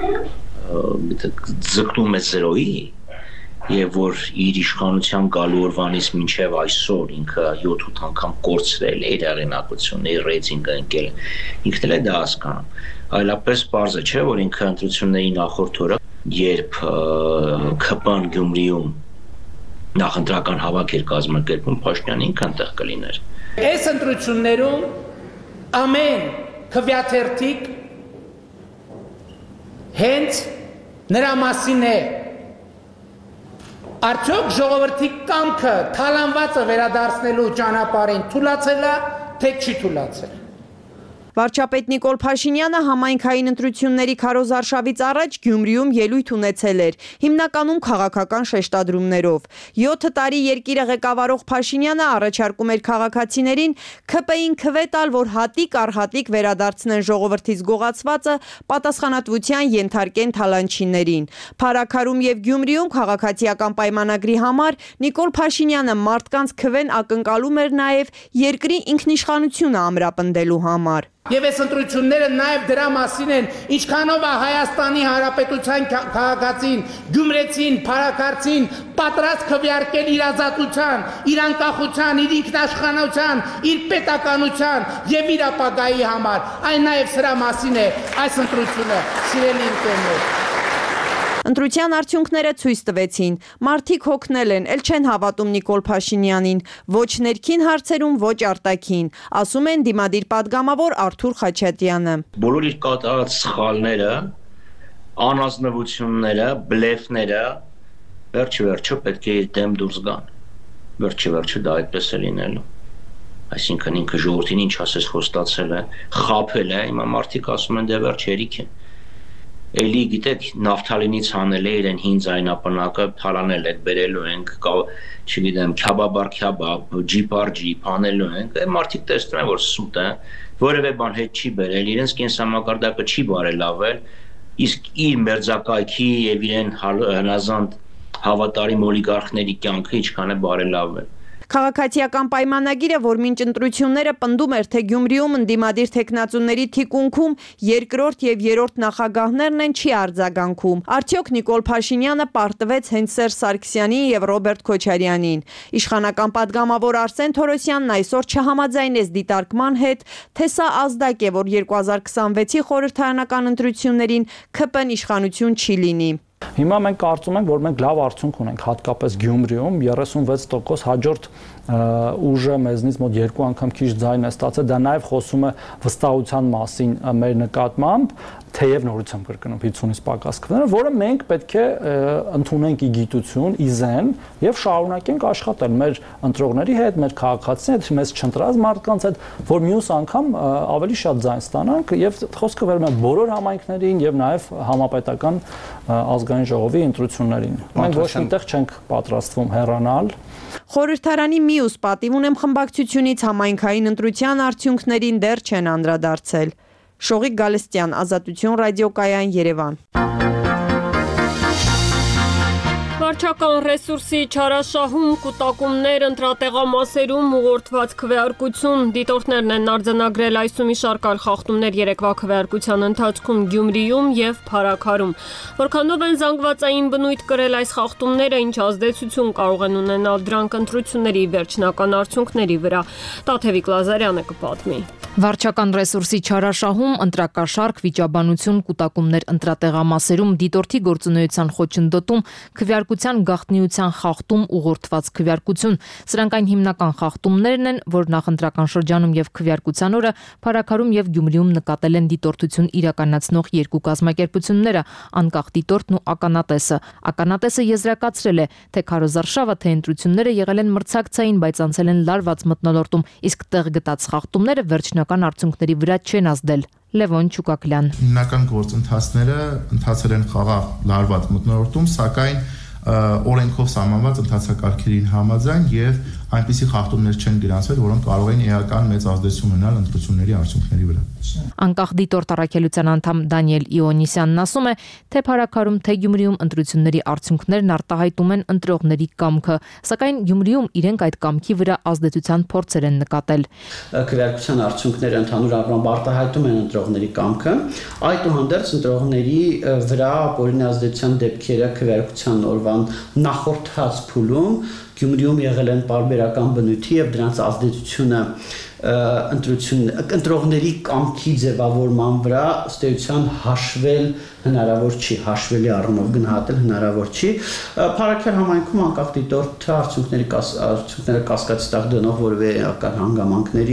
O: ձգտում է զրոյի եւ որ իր իշխանության գալու օրվանից մինչեւ այսօր ինքը 7-8 անգամ կորցրել է իր հեղինակությունը, իր ռեյտինգը ընկել, ինքն էլ է դա հասկանում։ Այլապես պարզ է, չէ, որ ինքը ընտրությունների նախորդ օրը, երբ ՔՊ-ն Գյումրիում նախընտրական հավաք էր կազմակերպում, Փաշինյանը ինքն տեղ կլիներ։
P: Այս ընտրություններում ամեն քվեաթերթիկ հենց նրա մասին է։ Արդյոք ժողովրդի կամքը թալանվածը վերադարձնելու ճանապարհին թույլատրել է, թե չի թույլատրել։
K: Վարչապետ Նիկոլ Փաշինյանը համայնքային ընտրությունների քարոզարշավից առաջ Գյումրիում ելույթ ունեցել էր, հիմնականում քաղաքական շեշտադրումներով։ 7 տարի երկիրը ղեկավարող Փաշինյանը առաջարկում էր քաղաքացիներին ՔՊ-ին քվե տալ, որ հատիկ առ հատիկ վերադարձնեն ժողովրդից գողացվածը, պատասխանատվության ենթարկեն թալանչիներին։ Փարաքարում եւ Գյումրիում քաղաքացիական պայմանագրի համար Նիկոլ Փաշինյանը մարդկանց քվեն ակնկալում էր նաեւ երկրի ինքնիշխանությունը ամրապնդելու համար։
P: Եվ այս ընտրությունները նաև դրա մասին են, ինչքանով է Հայաստանի Հանրապետության քաղաքացին, գյումրեցին, փարաքարցին պատրաստ քվեարկել իր ազատության, իր անկախության, իր ինքնաշխանության, իր պետականության եւ իր ապագայի համար։ Այն նաև սրա մասին է այս ընտրությունը, սիրելի ընկերներ։
K: Ընտրության արդյունքները ցույց տվեցին. մարդիկ հոգնել են, ել չեն հավատում Նիկոլ Փաշինյանին, ոչ ներքին հարցերում, ոչ արտաքին, ասում են դիմադիր падգամավոր Արթուր Խաչատյանը։
O: Բոլոր իր կատարած սխալները, անազնվությունները, բլեֆները վերջը պետք է իր դեմ դուրս գան։ Վերջը դա այդպես է լինելու։ Այսինքն ինքը ժողովրդին ինչ ասես խոստացել է, խաբել է, հիմա մարդիկ ասում են դե վերջ հերիք է։ Էլի գիտեք, նավթալինից հանել է իրեն հին ձայնապնակը, թալանել է, բերելու ենք, չգիտեմ, քյաբաբար քյաբաբ, ջիպար ջիպ հանելու ենք, մարդիկ տեսնում են, որ սուտ է, որևէ բան հետ չի բերել, իրենց կենսամակարդակը չի բարելավել, իսկ իր մերձակայքի եւ իրեն հնազանդ հավատարիմ օլիգարխների կյանքը ինչքան է բարելավել։
K: Քաղաքացիական պայմանագիրը, որ մինչ ընտրությունները պնդում էր, թե Գյումրիում ընդդիմադիր թեկնածուների թիկունքում երկրորդ եւ երրորդ նախագահներն են, չի արձագանքում։ Արդյոք Նիկոլ Փաշինյանը պարտվեց հենց Սերժ Սարգսյանին եւ Ռոբերտ Քոչարյանին։ Իշխանական падգամավոր Արսեն Թորոսյանն այսօր չհամաձայնեց դիտարկման հետ, թե սա ազդակ է, որ 2026-ի խորհրդարանական ընտրություններին ՔՊ-ն իշխանություն չի լինի։
Q: Հիմա մենք կարծում ենք, որ մենք լավ արդյունք ունենք, հատկապես Գյումրիում 36% հաջորդ ուժը մեզնից մոտ 2 անգամ քիչ ձայն է ստացել, դա նաև խոսում է վստահության մասին մեր նկատմամբ, թեև նորությամբ կրկնում 50-ից պակաս քվեները, որը մենք պետք է ընդունենք ի գիտություն, ի զեն եւ շարունակենք աշխատել մեր ընտրողների հետ, մեր քաղաքացիների հետ, մեզ չընտրած մարդկանց հետ, որ մյուս անգամ ավելի շատ ձայն ստանանք եւ խոսքը վերում է բոլոր համայնքներին եւ նաեւ համապետական ազգային ժողովի ընտրություններին։ Մենք ոչ միտեղ չենք պատրաստվում հեռանալ։
K: Խորհրդարանի մյուս պատիվ ունեմ խմբակցությունից համայնքային ընտրության արդյունքներին դեռ չեն անդրադարձել։ Շողիկ Գալստյան, Ազատություն ռադիոկայան, Երևան։
A: Վարչական ռեսուրսի չարաշահում, կուտակումներ, ընտրատեղամասերում ուղղորդված քվեարկություն, դիտորդներն են արձանագրել այսումի շարք այլ խախտումներ երեկվա քվեարկության ընթացքում Գյումրիում եւ Փարաքարում։ Որքանով են զանգվածային բնույթ կրել այս խախտումները, ինչ ազդեցություն կարող են ունենալ դրանք ընտրությունների վերջնական արդյունքների վրա, Տաթևիկ Լազարյանը կպատմի։
R: Վարչական ռեսուրսի չարաշահում, ընտրակաշարք, վիճաբանություն, կուտակումներ ընտրատեղամասերում, դիտորդի գործունեության խոչընդոտում, քվեարկության գաղտնիության խախտում, ուղղորդված քվեարկություն։ Սրանք այն հիմնական խախտումներն են, որ նախընտրական շրջանում եւ քվեարկության օրը Փարաքարում եւ Գյումրիում նկատել են դիտորդություն իրականացնող երկու կազմակերպությունները, անկախ դիտորդն ու ականատեսը։ Ականատեսը եզրակացրել է, թե քարոզարշավը, թե ընտրությունները եղել են մրցակցային, բայց անցել են լարված մթնոլորտում, իսկ տեղ գտած խախտումները վերջնական արդյունքների վրա չեն ազդել։ Լևոն Չուկակլյան։
S: Հիմնական գործընթացները ընթացել են խաղաղ լարված մթնոլորտում, սակայն օրենքով սահմանված ընթացակարգերին համաձայն եւ այնպիսի խախտումներ չեն գրանցվել, որոնք կարող են էական մեծ ազդեցություն ունենալ ընտրությունների արդյունքների վրա։
R: Անկախ դիտորդ առաքելության անդամ Դանիել Իոնիսյանն ասում է, թե Փարաքարում, թե Գյումրիում ընտրությունների արդյունքներն արտահայտում են ընտրողների կամքը, սակայն Գյումրիում իրենք այդ կամքի վրա ազդեցության փորձեր են նկատել։
T: Քվեարկության արդյունքները ընդհանուր առմամբ արտահայտում են ընտրողների կամքը, այդուհանդերձ ընտրողների վրա ապօրինի ազդեցության դեպքերը քվեարկության օրվան նախորդած փուլում Գյումրիում եղել են պարբերական բնույթի եւ դրանց ազդեցությունը ընտրողների կամքի ձևավորման վրա ըստ էության հաշվել հնարավոր չի, հաշվելի առումով գնահատել հնարավոր չի։ Փարաքար համայնքում անկախ դիտորդը արդյունքները կասկածի տակ դնող որևէ էական հանգամանքների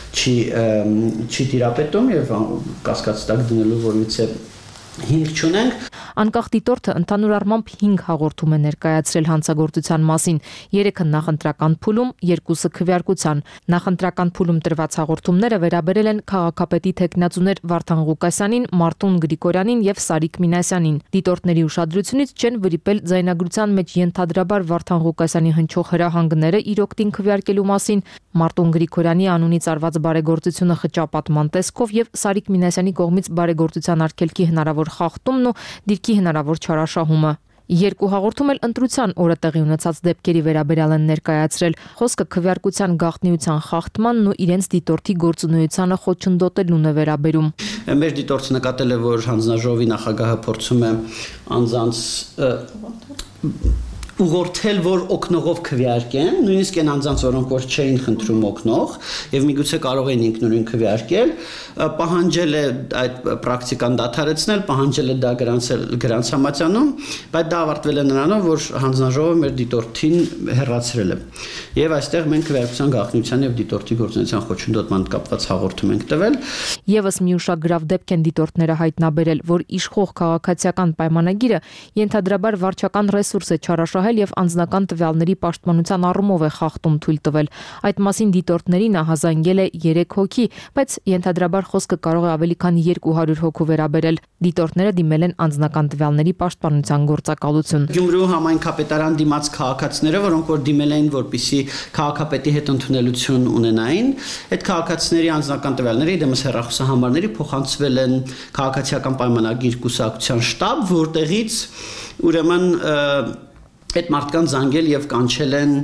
T: չի տիրապետում եւ կասկածի տակ դնելու որևիցե հիմք չունենք։
R: Անկախ դիտորդը ընդհանուր առմամբ 5 հաղորդում է ներկայացրել հանցագործության մասին, 3-ը նախընտրական փուլում, 2-ը քվեարկության։ Նախընտրական փուլում տրված հաղորդումները վերաբերել են քաղաքապետի թեկնածուներ Վարդան Ղուկասյանին, Մարտուն Գրիգորյանին եւ Սարիկ Մինասյանին։ Դիտորդների ուշադրությունից չեն վրիպել ձայնագրության մեջ ենթադրաբար Վարդան Ղուկասյանի հնչող հրահանգները իր օգտին քվեարկելու մասին, Մարտուն Գրիգորյանի անունից արված բարեգործությունը խճապատման տեսքով եւ Սարիկ Մինասյանի կողմից բարեգործության արգելքի հնարավոր խախտումն ու դիրքի հնարավոր չարաշահումը։ Երկու հաղորդում էլ ընտրության օրը տեղի ունեցած դեպքերի վերաբերյալ են ներկայացրել։ Խոսքը քվեարկության գաղտնիության խախտմանն ու իրենց դիտորդի գործունեությանը խոչընդոտելուն է վերաբերում։
T: Մեր դիտորդը նկատել է, որ հանձնաժողովի նախագահը փորձում է անձանց ուղղորդել, որ օգնողով քվեարկեն, նույնիսկ այն անձանց, որոնք որ չէին խնդրում օգնող, եւ միգուցե կարող են ինքնուրույն քվեարկել, պահանջել է այդ պրակտիկան դադարեցնել, պահանջել է դա գրանցամատյանում, բայց դա ավարտվել է նրանով, որ հանձնաժողովը մեր դիտորդին հեռացրել է։ Եվ այստեղ մենք քվեարկության գաղտնիության եւ դիտորդի գործունեության խոչընդոտման կապված հաղորդում ենք տվել։
R: Եվս մի ուշագրավ դեպք են դիտորդները հայտնաբերել, որ իշխող քաղաքացիական պայմանագիրը ենթադրաբար վարչական ռեսուրս է չարաշահել եւ անձնական տվյալների պաշտպանության առումով է խախտում թույլ տվել։ Այդ մասին դիտորդներին ահազանգել է 3 հոգի, բայց ենթադրաբար խոսքը կարող է ավելի քան 200 հոգու վերաբերել։ Դիտորդները դիմել են անձնական տվյալների պաշտպանության գործակալություն։
T: Գյումրու համայնքապետարան դիմաց քաղաքացիները, որոնք որ դիմել էին, որպեսզի քաղաքապետի հետ ընդունելություն ունենային, այդ քաղաքացիների անձնական տվյալները դեմս հեռախոսահամարների փոխանցվել են քաղաքացիական պայմանագիր կուսակցության շտաբ, որտեղից ուրեմն այդ մարդկանց զանգել եւ կանչել են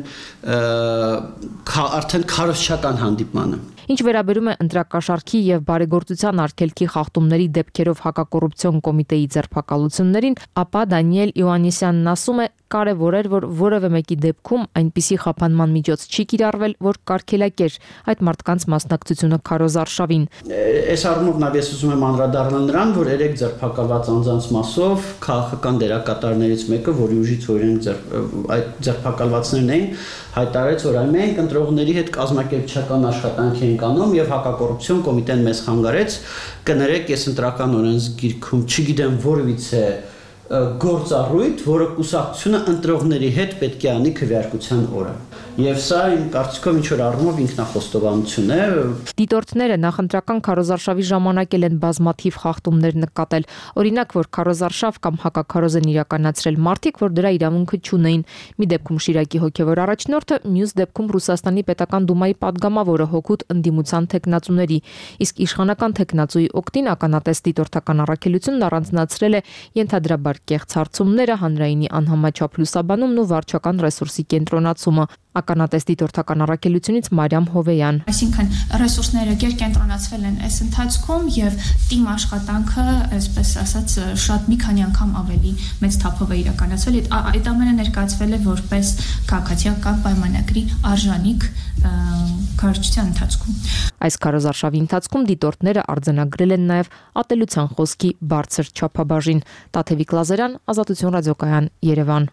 T: արդեն քարոզչական հանդիպմանը։
R: Ինչ վերաբերում է ընտրակաշառքի եւ բարեգործության արգելքի խախտումների դեպքերով հակակոռուպցիոն կոմիտեի ձերբակալություններին, ապա Դանիել Իոաննիսյանն ասում է, կարևոր էր, որ որևէ մեկի դեպքում այնպիսի խափանման միջոց չի կիրառվել, որ կարգելակեր այդ մարդկանց մասնակցությունը քարոզարշավին։
T: Այս առումով նաև ես ուզում եմ անդրադառնալ նրան, որ երեք ձերբակալված անձանց մասով քաղաքական դերակատարներից մեկը, որի ուժից օրենք այդ ձերբակալվածներն էին, հայտարարեց, որ մենք ընտրողների հետ կազմակերպչական աշխատանք ենք անում եւ հակակոռուպցիոն կոմիտեն մեզ խանգարեց, կներեք, ես ընտրական օրենսգիրքում չգիտեմ որևիցե գործառույթ, որը կուսակցությունը ընտրողների հետ պետք է անի քվեարկության օրը։ Եվ սա իմ կարծիքով ինչ որ առումով ինքնախոստովանություն է։
R: Դիտորդները նախընտրական քարոզարշավի ժամանակ են բազմաթիվ խախտումներ նկատել։ Օրինակ, որ քարոզարշավ կամ հակաքարոզ են իրականացրել մարդիկ, որ դրա իրավունքը չունեին։ Մի դեպքում Շիրակի հոգևոր առաջնորդը, մյուս դեպքում Ռուսաստանի պետական դումայի падգամավորը հօգուտ ընդդիմության թեկնածուների, իսկ իշխանական թեկնածուի օգտին ականատես դիտորդական առաքելությունն առանձնացրել է ենթադրաբար կեղծ հարցումները, հանրայինի անհամաչափ լուսաբանումն ու վարչական ռեսուրսի կենտրոնացումը։ Ականատես դիտորդական առաքելությունից Մարիամ Հովեյան։
U: Այսինքն ռեսուրսները կենտրոնացվել են այս ընթացքում եւ թիմ աշխատանքը, այսպես ասած, շատ մի քանի անգամ ավելի մեծ թափով է իրականացվել։ Այդ ամենը ներկայացվել է որպես քաղաքացիական պայմանագրի արժանիք քարոզչության ընթացքում։
R: Այս քարոզարշավի ընթացքում դիտորդները արձանագրել են նաև ատելության խոսքի բարձր չափաբաժին։ Տաթևիկ Լազարյան, Ազատություն ռադիոկայան, Երևան։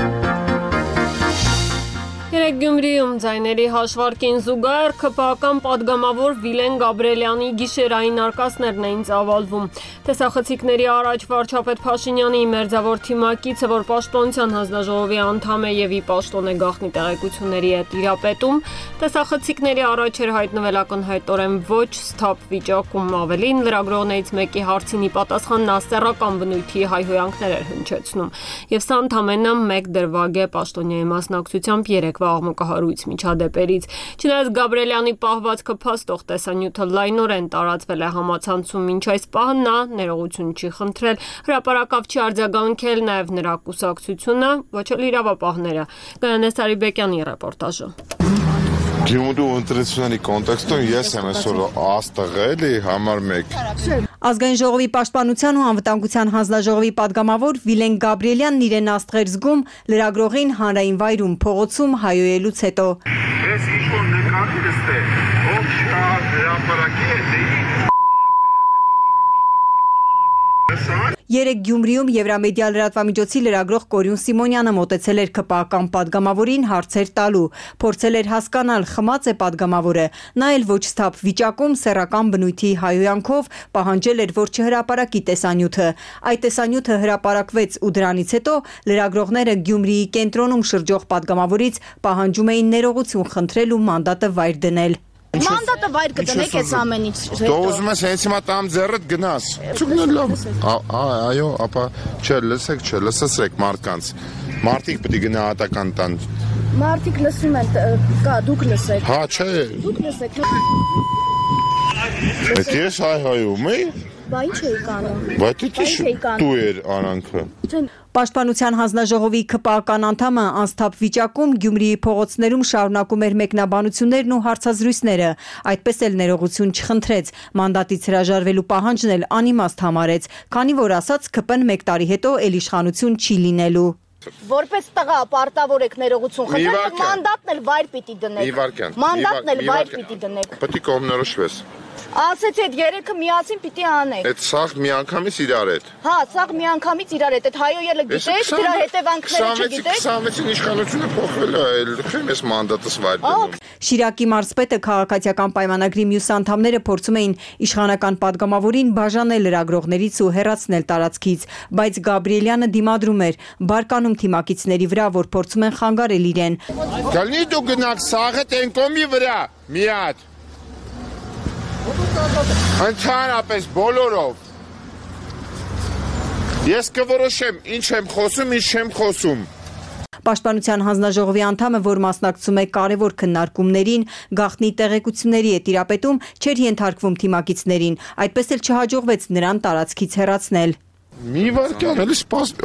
A: Երեք Գյումրիում ձայների հաշվարկին զուգահեռ ԿՊԱ-ական պատգամավոր Վիլեն Գաբրելյանի գիշերային արկածներն էին ծավալվում։ Տեսախցիկների առաջ վարչապետ Փաշինյանի մերձավոր թիմակիցը, որ Պաշտպանության հանձնաժողովի անդամ է եւ ի պաշտոն է գաղտնի տեղեկությունների հետ տիրապետում, տեսախցիկների առաջ էր հայտնվել ակնհայտորեն ոչ սթափ վիճակում, ավելին լրագրողներից մեկի հարցին ի պատասխան նա սեռական բնույթի հայհոյանքներ էր հնչեցնում։ Եվ սա ընդամենը մեկ դրվագ է պաշտոնյայի մասնակցությամբ երեկվա աղմկահարույց միջադեպերից։ Չնայած Գաբրելյանի պահվածքը փաստող տեսանյութը լայնորեն տարածվել է համացանցում, մինչ այս պահը նա ներողություն չի խնդրել, հրապարակավ չի արձագանքել նաև նրա կուսակցությունը, ոչ էլ իրավապահները։ Գայանե Սարիբեկյանի ռեպորտաժը։
V: Գյումրու ընտրությունների կոնտեքստում ես եմ այսօր աստղել համար 1։
K: Ազգային ժողովի պաշտպանության ու անվտանգության հանձնաժողովի падգամավոր Վիլեն Գաբրելյանն իրեն աստղեր զգում լրագրողին հանրային վայրում փողոցում հայոյելուց հետո։
V: Ես ինչ-որ նկատիվս է, ով շատ հրապարակի է
K: Երեք Գյումրիում Եվրամեդիա լրատվամիջոցի լրագրող Կորյուն Սիմոնյանը մոտեցել էր ԿՊԱ-ական падգամավորին հարցեր տալու, փորձել էր հասկանալ խմած է падգամավորը, նա էլ ոչ սթափ վիճակում սեռական բնույթի հայոյանքով պահանջել էր, որ չհրապարակի տեսանյութը։ Այդ տեսանյութը հրապարակվեց ու դրանից հետո լրագրողները Գյումրիի կենտրոնում շրջող падգամավորից պահանջում էին ներողություն խնդրել ու մանդատը վայր դնել։
W: Մանդատը վայր կդնեք այս ամեն ինչ հետո։
V: Դու ուզում ես հենց հիմա տամ ձեռդ գնաս։ Այո, ապա չէ, լսեցեք մարդկանց։ Մարդիկ պետք է գնահատական տան։
W: Մարդիկ լսում են, կա, դուք լսեք։
V: Հա, չէ։
W: Դուք լսեք։
V: Մեծ ես հայհայում էի։
W: Բա ինչ էի կանում։
V: Բայց դու էր արանքը։
K: Պաշտպանության հանձնաժողովի ԿՊԱ-ական անդամը անսթափ վիճակում Գյումրիի փողոցներում շարունակում էր մեկնաբանություններն ու հարցազրույցները, այդպես էլ ներողություն չխնդրեց, մանդատից հրաժարվելու պահանջն էլ անիմաստ համարեց, քանի որ ասաց ԿՊ-ն 1 տարի հետո էլ իշխանություն չի լինելու։
W: Որպես տղա պարտավոր եք ներողություն խնդրել,
V: վարքան։
W: մանդատն էլ վայր պիտի
V: Մի
W: դնեք։
V: վարքան։
W: Մանդատն էլ
V: մի
W: վայր
V: վարքան։
W: պիտի դնեք։
V: Պետք է կողմնորոշվես։
W: Ասեցի այդ երեքը միասին պիտի անեք։
V: Այդ սաղ միանգամից իրար հետ։
W: Հա, սաղ միանգամից իրար հետ, այդ հայո ելը գիտեք, դրա հետևանքները չգիտեք։
V: 26-ին իշխանությունը փոխվել է, այլ քեմ էս մանդատս վայր դնում։
K: Շիրակի մարզպետը քաղաքացիական պայմանագրի մյուս անդամները փորձում էին իշխանական падգամավորին բաժանել լրագրողներից ու հեռացնել տարածքից, բայց Գաբրիելյանը դիմադրում էր, բարկանում թիմակիցների վրա, որ փորձում են խանգարել իրեն։
V: Գալնի դու գնաք սաղը տենկոմի վրա, մի հատ։ Ընդհանրապես բոլորով։ Ես կորոշեմ ինչ եմ խոսում, ինչ չեմ խոսում։
K: Պաշտպանության հանձնաժողովի անդամը, որ մասնակցում է կարևոր քննարկումներին, գաղտնի տեղեկությունների է տիրապետում, չէր ենթարկվում թիմակիցներին, այդպես էլ չհաջողվեց նրան տարածքից հեռացնել։
V: Մի վարքան, էլի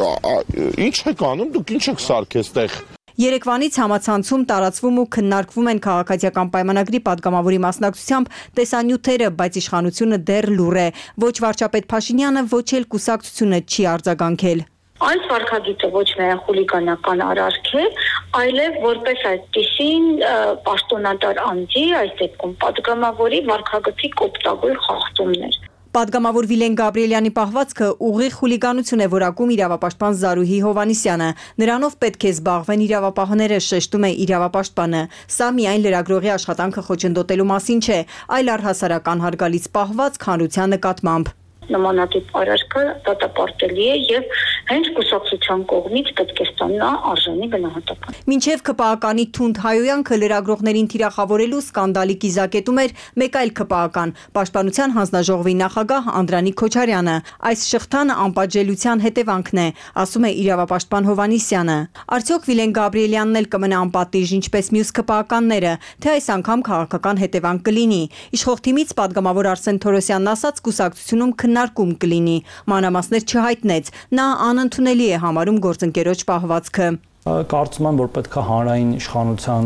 V: ինչ եք անում, դուք ինչ եք սարքես տեղ։
K: Երեկվանից համացանցում տարածվում ու քննարկվում են քաղաքացիական պայմանագրի падգամավորի մասնակցությամբ տեսանյութերը, բայց իշխանությունը դեռ լուռ է։ Ոչ վարչապետ Փաշինյանը, ոչ էլ կուսակցությունը չի արձագանքել։
B: Այս վարքագիծը ոչ միայն խուլիգանական արարք է, այլև որպես այդպիսին պաշտոնատար անձի, այս դեպքում падգամավորի վարքագծի կոպտագույն խախտումներ։
K: Падգամավոր Վիլեն Գաբրիելյանի պահվածքը ուղիղ խուլիգանություն է որակում իրավապաշտպան Զարուհի Հովհաննիսյանը։ Նրանով պետք է զբաղվեն իրավապահները, շեշտում է իրավապաշտպանը։ Սա միայն լրագրողի աշխատանքը խոչընդոտելու մասին չէ, այլ առհասարական հարգալից պահվածք հանրության նկատմամբ։
B: Նմանատիպ արարքը դատապարտելի է եւ հենց կուսակցության կողմից պետք է ստանա արժանի գնահատական։
K: Մինչև ԿՊԱ-կանի թունդ հայոյանքը լրագրողներին թիրախավորելու սկանդալի կիզակետում էր մեկ այլ ԿՊԱ-կան, Պաշտպանության հանձնաժողովի նախագահ Անդրանիկ Քոչարյանը։ Այս շղթան անպատժելիության հետևանքն է, ասում է իրավապաշտպան Հովհաննիսյանը։ Արդյոք Վիլեն Գաբրիելյանն էլ կմնա անպատիժ ինչպես մյուս ԿՊԱ-կանները, թե այս անգամ քաղաքական հետևանք կլինի։ Իշխող թիմից падգամավոր Արսեն Թորոսյանն ասաց, կուսակցությունում քննարկում կլինի, մանրամասներ չհայտնեց, նա անընդունելի է համարում գործընկերոջ պահվածքը։
Q: Կարծում եմ, որ պետք է հանրային իշխանության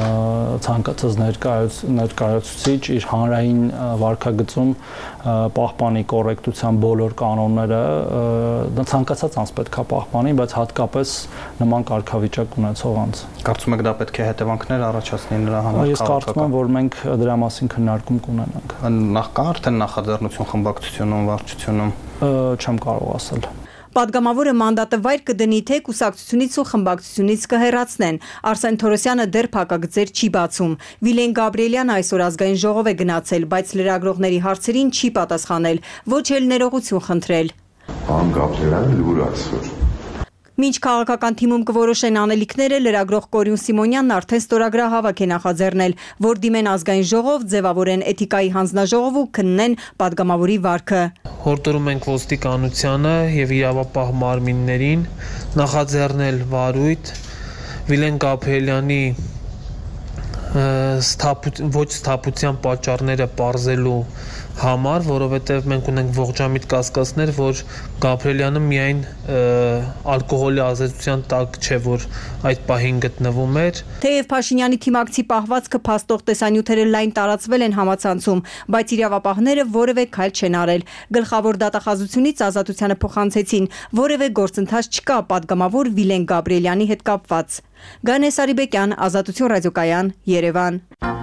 Q: ցանկացած ներկայացուցիչ իր հանրային վարքագծում պահպանի կոռեկտության բոլոր կանոնները, ցանկացած անձ պետք է պահպանի, բայց հատկապես նման կարգավիճակ ունեցող անձ։
I: Կարծում եք դա պետք է հետևանքներ առաջացնի նրա համար։
Q: Ես կարծում եմ, որ մենք դրա մասին քննարկում կունենանք։
I: Նախ կա արդեն նախաձեռնություն խմբակցությունում, վարչությունում։
Q: Չեմ կարող ասել։
K: Падգամավորը մանդատը վայր կդնի, թե կուսակցությունից ու խմբակցությունից կհեռացնեն։ Արսեն Թորոսյանը դեռ փակագծեր չի բացում։ Վիլեն Գաբրիելյանը այսօր ազգային ժողով է գնացել, բայց լրագրողների հարցերին չի պատասխանել, ոչ էլ ներողություն խնդրել։
V: Պարոն Գաբրիելյանը լուր այսօր։
K: Մինչ քաղաքական թիմում կորոշեն անելիքները, լրագրող Կորյուն Սիմոնյանն արդեն ստորագրահավաք է նախաձեռնել, որ դիմեն ազգային ժողով, ձևավորեն էթիկայի հանձնաժողով ու քննեն падգամավորի վարքը։
D: Հորդորում ենք ոստիկանությանը եւ իրավապահ մարմիններին նախաձեռնել վարույթ Վիլեն Գաբրիելյանի ոչ սթափության պատճառները պարզելու համար, որովհետև մենք ունենք ողջամիտ կասկածներ, որ Գաբրիելյանը միայն ալկոհոլի ազդեցության տակ չէ, որ այդ պահին գտնվում էր։
K: Թեև Փաշինյանի թիմակցի պահվածքը փաստող տեսանյութերը լայն տարածվել են համացանցում, բայց իրավապահները որևէ քայլ չեն արել։ Գլխավոր դատախազությունից ազատությանը փոխանցեցին, որևէ գործընթաց չկա падգամավոր Վիլեն Գաբրիելյանի հետ կապված։ Գանե Սարիբեկյան, Ազատություն ռադիոկայան, Երևան։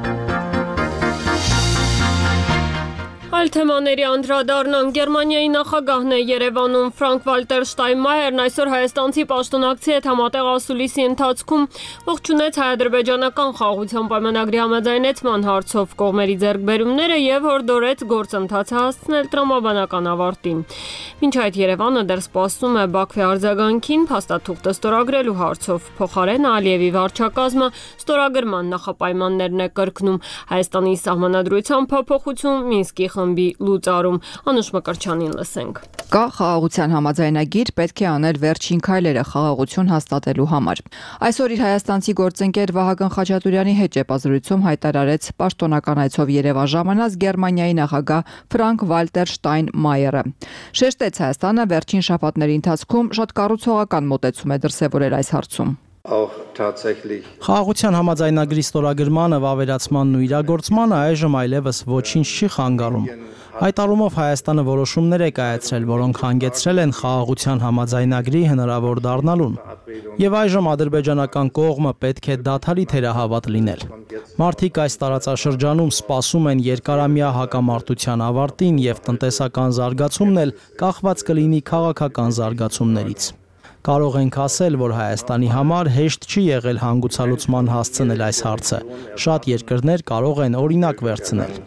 A: Այլ թեմաների անդրադառնան Գերմանիայի նախագահն է Երևանում Ֆրանկ-Վալտեր Շտայնմայերն այսօր հայաստանցի պաշտոնակցի հետ համատեղ ասուլիսի ընթացքում ողջունեց հայ-ադրբեջանական խաղաղության պայմանագրի համաձայնեցման հարցով կողմերի ձեռքբերումները եւ հորդորեց գործընթացը հասցնել տրամաբանական ավարտին։ Մինչ այդ Երևանը դեռ սպասում է Բաքվի արձագանքին փաստաթուղթը ստորագրելու հարցով։ Փոխարեն Ալիևի վարչակազմը ստորագրման նախապայմաններն է կրկնում Հայաստանի սահմանադրության փոփոխություն Մինսկի խմբի լուծարում։ Անուշ Մկրտչյանին լսենք։
E: Կա խաղաղության համաձայնագիր, պետք է անել վերջին քայլերը խաղաղություն հաստատելու համար։ Այսօր իր հայաստանցի գործընկեր Վահագն Խաչատուրյանի հետ ճեպազրույցում հայտարարեց պաշտոնական այցով Երևան ժամանած Գերմանիայի նախագահ Ֆրանկ-Վալտեր Շտայնմայերը։ Շեշտեց Հայաստանը վերջին շաբաթների ընթացքում շատ կառուցողական մոտեցում է դրսևորել այս հարցում։
M: Խաղաղության համաձայնագրի ստորագրմանը, վավերացմանն ու իրագործմանը այժմ այլևս ոչինչ չի խանգարում։ Այդ առումով Հայաստանը որոշումներ է կայացրել, որոնք հանգեցրել են խաղաղության համաձայնագրի հնարավոր դառնալուն։ Եվ այժմ ադրբեջանական կողմը պետք է դադարի թերահավատ լինել։ Մարդիկ այս տարածաշրջանում սպասում են երկարամյա հակամարտության ավարտին եւ տնտեսական զարգացումն էլ կախված կլինի քաղաքական զարգացումներից։ Կարող ենք ասել, որ Հայաստանի համար հեշտ չի եղել հանգուցալուծման հասցնել այս հարցը։ Շատ երկրներ կարող են օրինակ վերցնել։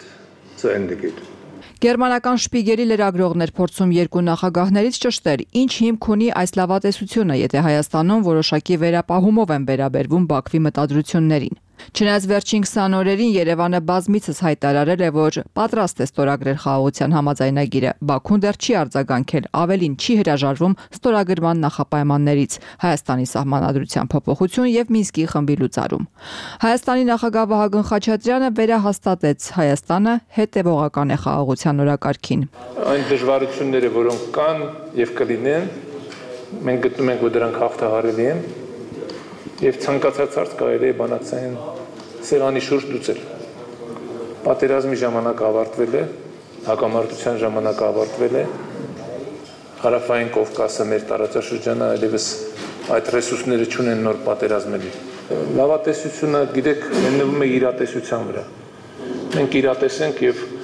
E: Գերմանական Շպիգելի լրագրողներ փորձում երկու նախագահներից ճշտել, ինչ հիմք ունի այս լավատեսությունը, եթե Հայաստանում որոշակի վերապահումով են վերաբերվում Բաքվի մտադրություններին։ Չնայած վերջին 20 օրերին Երևանը բազմիցս հայտարարել է, որ պատրաստ է ստորագրել խաղաղության համաձայնագիրը, Բաքուն դեռ չի արձագանքել, ավելին չի հրաժարվում ստորագրման նախապայմաններից, Հայաստանի սահմանադրության փոփոխություն եւ Մինսկի խմբի լուծարում։ Հայաստանի նախագահ Վահագն Խաչատրյանը վերահաստատեց Հայաստանը հետևողական է խաղաղության օրակարգին։
C: Այն դժվարությունները, որոնք կան եւ կլինեն, մենք գտնում ենք, որ դրանք հաղթահարելի են։ Եվ ցանկացած հարց կարելի է բանակցային սեղանի շուրջ լուծել։ Պատերազմի ժամանակ ավարտվել է, հակամարտության ժամանակ ավարտվել է, Հարավային Կովկասը մեր տարածաշրջանը այլևս այդ ռեսուրսները չունեն նոր պատերազմելի։ Լավատեսությունը, գիտեք, հիմնվում է իրատեսության վրա։ Մենք իրատես ենք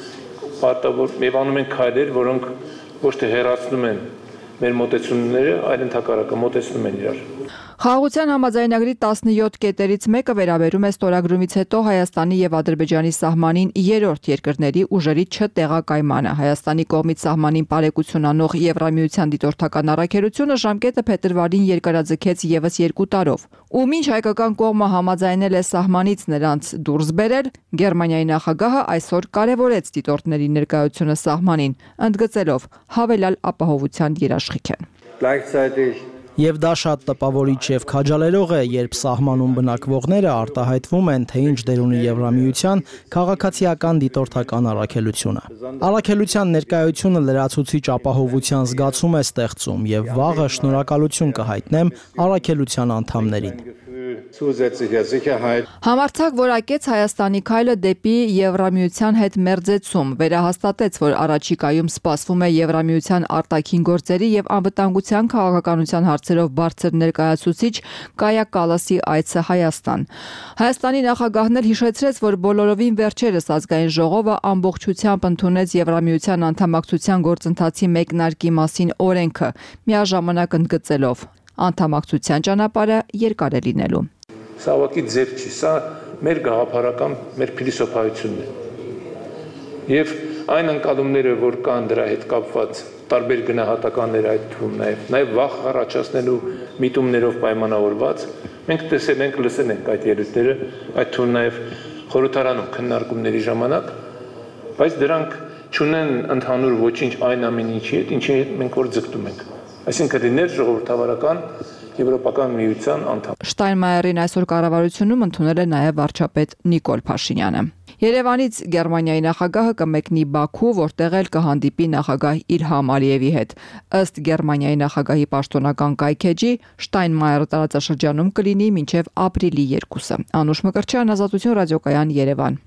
C: եւ անում ենք քայլեր, որոնք ոչ թե հեռացնում են մեր մոտեցումները, այլ ընդհակառակը մոտեցնում են իրար։
E: Խաղաղության համաձայնագրի 17 կետերից մեկը վերաբերում է ստորագրումից հետո Հայաստանի եւ Ադրբեջանի սահմանին երրորդ երկրների ուժերի չտեղակայմանը։ Հայաստանի կողմից սահմանին բարեկություն անող Եվրամիության դիտորդական առաքելությունը ժամկետը փետրվարին երկարաձգեց եւս 2 տարով։ Ու մինչ հայկական կողմը համաձայնել է սահմանից նրանց դուրս բերել, Գերմանիայի նախագահը այսօր կարևորեց դիտորդների ներկայությունը սահմանին, ընդգծելով հավելյալ ապահովության երաշխիք են։
M: Եվ դա շատ տպավորիչ եւ քաջալերող է, երբ սահմանում բնակվողները արտահայտվում են, թե ինչ դեր ունի Եվրամիության քաղաքացիական դիտորդական առաքելությունը։ Առաքելության ներկայությունը լրացուցիչ ապահովության զգացում է ստեղծում եւ վաղը շնորհակալություն կհայտնեմ առաքելության անդամներին։
E: Համարձակ որակեց Հայաստանի քայլը դեպի Եվրամիության հետ մերձեցում, վերահաստատեց, որ առաջիկայում սպասվում է Եվրամիության արտաքին գործերի եւ անվտանգության քաղաքականության հարցերով բարձր ներկայացուցիչ Կայա Կալասի այցը Հայաստան։ Հայաստանի նախագահն էլ հիշեցրեց, որ բոլորովին վերջերս ազգային ժողովը ամբողջությամբ ընդունեց Եվրամիության անդամակցության գործընթացի մեկնարկի մասին օրենքը, միաժամանակ ընդգծելով անդամակցության ճանապարհը երկար է լինելու։
C: Սա ուղղակի ձև չի, սա մեր գաղափարական, մեր փիլիսոփայությունն է։ Եվ այն ընկալումները, որ կան դրա հետ կապված, տարբեր գնահատականներ այդ թվում նաև վախ առաջացնելու միտումներով պայմանավորված, մենք տեսել ենք, լսել ենք այդ ելույթները, այդ թվում նաև խորհրդարանում քննարկումների ժամանակ, բայց դրանք չունեն ընդհանուր ոչինչ այն ամեն ինչի հետ, ինչի հետ մենք որ ձգտում ենք։ Այսինքն լինել ժողովրդավարական Եվրոպական միության անդամ։
E: Շտայնմայերին այսօր կառավարությունում ընդունել է նաև վարչապետ Նիկոլ Փաշինյանը։ Երևանից Գերմանիայի նախագահը կմեկնի Բաքու, որտեղ էլ կհանդիպի նախագահ Իլհամ Ալիևի հետ։ Ըստ Գերմանիայի նախագահի պաշտոնական կայքեջի, Շտայնմայերը տարածաշրջանում կլինի մինչև ապրիլի 2-ը։ Անուշ Մկրտչյան, Ազատություն ռադիոկայան, Երևան։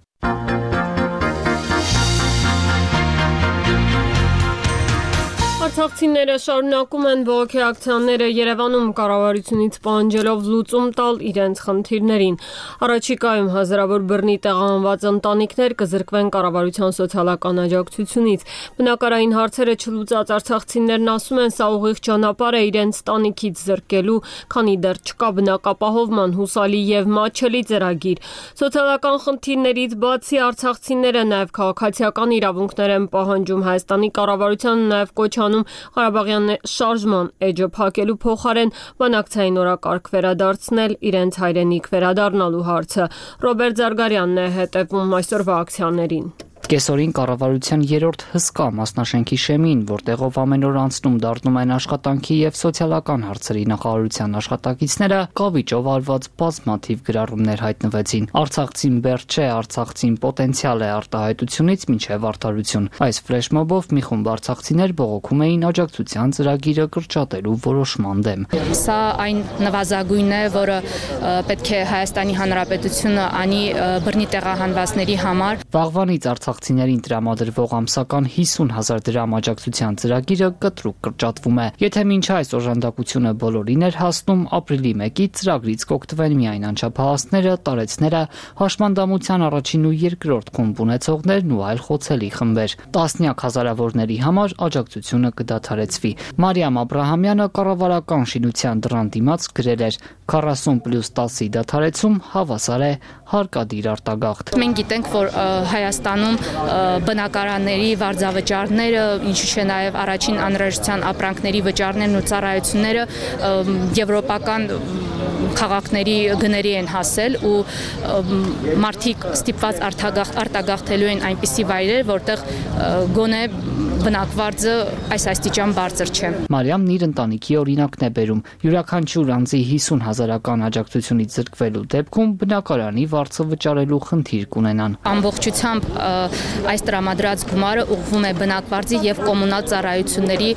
A: Արցախցիները շարունակում են բողոքի ակցիաները Երևանում կառավարությունից պահանջելով լուծում տալ իրենց խնդիրներին։ Առաջիկայում հազարավոր բռնի տեղահանված ընտանիքներ կզրկվեն կառավարության սոցիալական աջակցությունից։ Բնակարային հարցերը չլուծած արցախցիներն ասում են, սա ուղիղ ճանապարհ է իրենց տանիքից զրկելու, քանի դեռ չկա բնակապահովման հուսալի եւ մատչելի ծրագիր։ Սոցիալական խնդիրներից բացի արցախցիները նաեւ քաղաքացիական իրավունքներ են պահանջում Հայաստանի կառավարությանը, նաեւ կոչ անում Ղարաբաղյան շարժման էջը փակելու փոխարեն բանակցային օրակարգ վերադարձնել, իրենց հայրենիք վերադառնալու հարցը։ Ռոբերտ Զարգարյանն է հետևում այսօրվա ակցիաներին։
F: Կեսօրին կառավարության 3-րդ հսկա մասնաշենքի շեմին, որտեղով ամեն օր անցնում դառնում են աշխատանքի եւ սոցիալական հարցերի նախարարության աշխատակիցները, կավիճով արված բազմաթիվ գրառումներ հայտնվեցին։ Արցախցին բերդ չէ, արցախցին պոտենցիալ է արտահայտությունից մինչև արդարություն։ Այս ֆլեշմոբով մի խումբ արցախցիներ բողոքում էին աջակցության ծրագիրը կրճատելու որոշման դեմ։
G: Սա այն նվազագույնն է, որը պետք է Հայաստանի Հանրապետությունը անի բռնի տեղահանվածների համար։
F: Վաղվանից արցախցիներին տրամադրվող ամսական 50,000 դրամ աջակցության ծրագիրը կտրուկ կրճատվում է։ Եթե մինչ այս օժանդակությունը բոլորին էր հասնում, ապրիլի 1-ից ծրագրից կօգտվեն միայն անչափահասները, տարեցները, հաշմանդամության առաջին ու երկրորդ խումբ ունեցողներն ու այլ խոցելի խմբեր։ Տասնյակ հազարավորների համար աջակցությունը կդադարեցվի։ Մարիամ Աբրահամյանը կառավարական շինության դռան դիմաց գրել էր. 40+10-ի դադարեցում հավասար է հարկադիր արտագաղթ։
G: Մենք գիտենք, որ Հայաստանում բնակարանների վարձավճարները, ինչու՞ չէ նաև առաջին անհրաժեշտության ապրանքների վճարներն ու ծառայությունները եվրոպական քաղաքների գների են հասել ու մարդիկ ստիպված արտագաղթելու են այնպիսի վայրեր, որտեղ գոնե բնակվարձը այս աստիճան բարձր չէ։
F: Մարիամն իր ընտանիքի օրինակն է բերում։ Յուրաքանչյուր անձի 50,000-ական աջակցությունից զրկվելու դեպքում բնակարանի վարձը վճարելու խնդիր կունենան։
G: Ամբողջությամբ այս տրամադրած գումարը ուղղվում է բնակվարձի եւ կոմունալ ծառայությունների